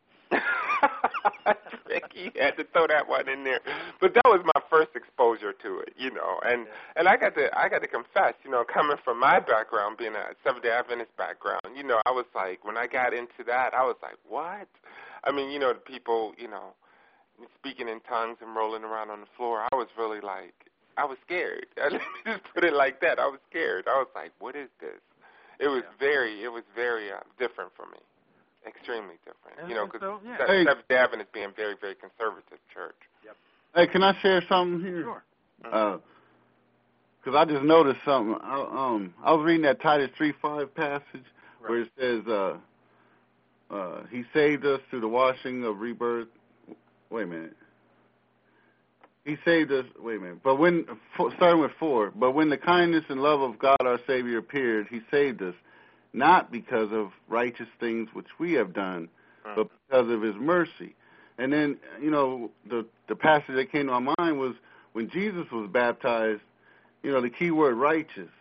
[SPEAKER 3] Ricky had to throw that one in there, but that was my first exposure to it, you know. And
[SPEAKER 1] yeah.
[SPEAKER 3] and I got to I got to confess, you know, coming from my background, being a Seventh-day Adventist background, you know, I was like, when I got into that, I was like, what? I mean, you know, the people, you know, speaking in tongues and rolling around on the floor. I was really like, I was scared. Let me just put it like that. I was scared. I was like, what is this? It was
[SPEAKER 1] yeah.
[SPEAKER 3] very, it was very uh, different for me. Extremely different,
[SPEAKER 1] and,
[SPEAKER 3] you know, because
[SPEAKER 1] so, yeah.
[SPEAKER 4] hey.
[SPEAKER 3] Seventh-day Adventist being very, very conservative church.
[SPEAKER 1] Yep.
[SPEAKER 4] Hey, can I share something here?
[SPEAKER 1] Sure.
[SPEAKER 4] Because uh, I just noticed something. I, um, I was reading that Titus three five passage right. where it says, uh, uh, he saved us through the washing of rebirth. Wait a minute. He saved us, wait a minute, but when, starting with four, but when the kindness and love of God our Savior appeared, he saved us, not because of righteous things which we have done, uh-huh. but because of his mercy. And then, you know, the the passage that came to my mind was when Jesus was baptized, you know, the key word righteous.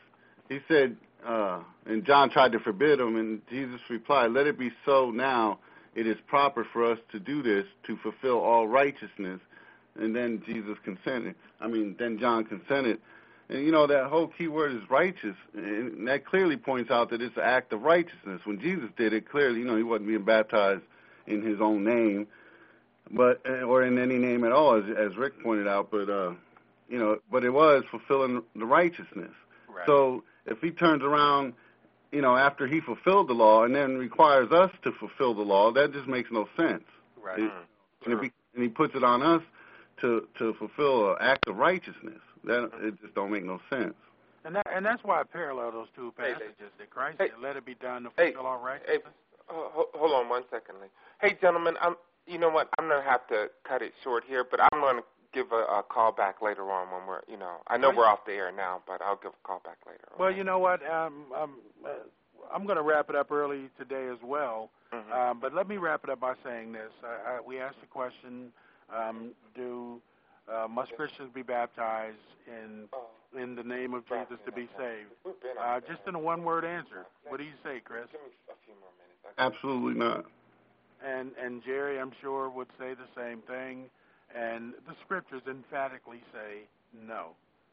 [SPEAKER 5] he said, uh, and John tried to forbid him, and Jesus replied, "Let it be so now. It is proper for us to do this to fulfill all righteousness." And then Jesus consented. I mean, then John consented. And, you know, that whole key word is righteous. And that clearly points out that it's an act of righteousness. When Jesus did it, clearly, you know, he wasn't being baptized in his own name, but or in any name at all, as, as Rick pointed out. But, uh, you know, but it was fulfilling the righteousness.
[SPEAKER 1] Right.
[SPEAKER 5] So if he turns around, you know, after he fulfilled the law and then requires us to fulfill the law, that just makes no sense.
[SPEAKER 1] Right.
[SPEAKER 5] It, and, if he, and he puts it on us to to fulfill an act of righteousness. That it just don't make no sense.
[SPEAKER 1] And that and that's why I parallel those two passages
[SPEAKER 3] hey,
[SPEAKER 1] that Christ
[SPEAKER 3] hey,
[SPEAKER 1] said, "Let it be done to
[SPEAKER 3] hey,
[SPEAKER 1] fulfill all righteousness."
[SPEAKER 3] Hey, uh, hold on one second, Lee. Hey, gentlemen, I'm. You know what? I'm gonna have to cut it short here, but I'm gonna give a, a call back later on when we're. You know, I know we're off the air now, but I'll give a call back later. Okay?
[SPEAKER 1] Well, you know what? Um, um, uh, I'm going to wrap it up early today as well.
[SPEAKER 3] Mm-hmm.
[SPEAKER 1] Um, but let me wrap it up by saying this. I, I, we asked the question, um, do uh, must Christians be baptized in in the name of Jesus to be saved? Uh, just in a one-word answer. What do you say, Chris?
[SPEAKER 3] Give me a few more minutes.
[SPEAKER 5] Absolutely not.
[SPEAKER 1] And, and Jerry, I'm sure, would say the same thing. And the scriptures emphatically say no.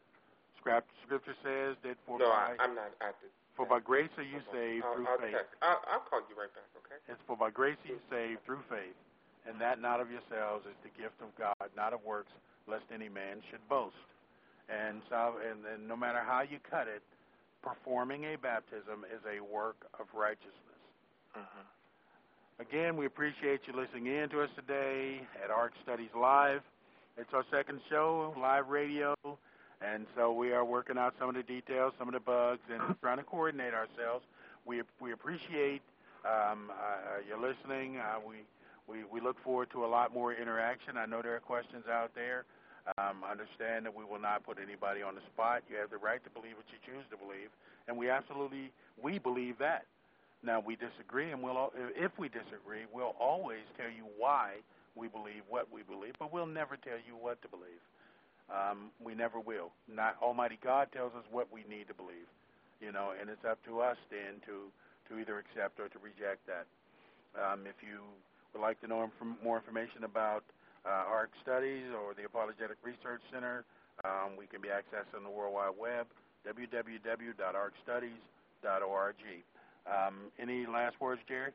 [SPEAKER 1] Scripture says that for
[SPEAKER 3] no,
[SPEAKER 1] by...
[SPEAKER 3] I, I'm not at this.
[SPEAKER 1] For by grace are you saved
[SPEAKER 3] I'll,
[SPEAKER 1] through
[SPEAKER 3] I'll
[SPEAKER 1] faith.
[SPEAKER 3] Check. I'll, I'll call you right back, okay?
[SPEAKER 1] It's for by grace are you saved through faith, and that not of yourselves is the gift of God, not of works, lest any man should boast. And so, and, and no matter how you cut it, performing a baptism is a work of righteousness.
[SPEAKER 3] Mm-hmm.
[SPEAKER 1] Again, we appreciate you listening in to us today at Ark Studies Live. It's our second show, live radio. And so we are working out some of the details, some of the bugs, and trying to coordinate ourselves. We we appreciate um, uh, your listening. Uh, we, we we look forward to a lot more interaction. I know there are questions out there. Um, understand that we will not put anybody on the spot. You have the right to believe what you choose to believe, and we absolutely we believe that. Now we disagree, and we'll if we disagree, we'll always tell you why we believe what we believe, but we'll never tell you what to believe. Um, we never will. Not Almighty God tells us what we need to believe, you know, and it's up to us then to, to either accept or to reject that. Um, if you would like to know inf- more information about uh, Ark Studies or the Apologetic Research Center, um, we can be accessed on the World Wide Web, w w w dot ark studies dot org. Um, any last words, Jerry?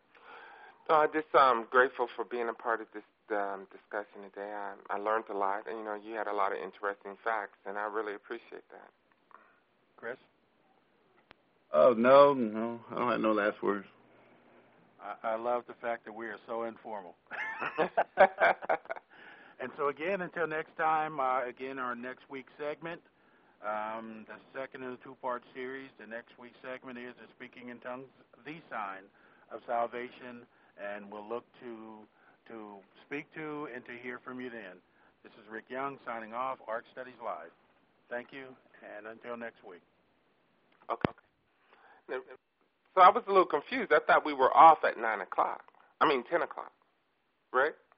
[SPEAKER 3] No, I'm just um, grateful for being a part of this um, discussion today. I, I learned a lot, and, you know, you had a lot of interesting facts, and I really appreciate that.
[SPEAKER 1] Chris?
[SPEAKER 5] Oh, no, no, I don't have no last words.
[SPEAKER 1] I, I love the fact that we are so informal. And so, again, until next time, uh, again, our next week's segment, um, the second in the two-part series, the next week's segment is the Speaking in Tongues, the Sign of Salvation, and we'll look to to speak to and to hear from you then. This is Rick Young signing off, Ark Studies Live. Thank you, and until next week.
[SPEAKER 3] Okay. So I was a little confused. I thought we were off at nine o'clock. I mean ten o'clock, right?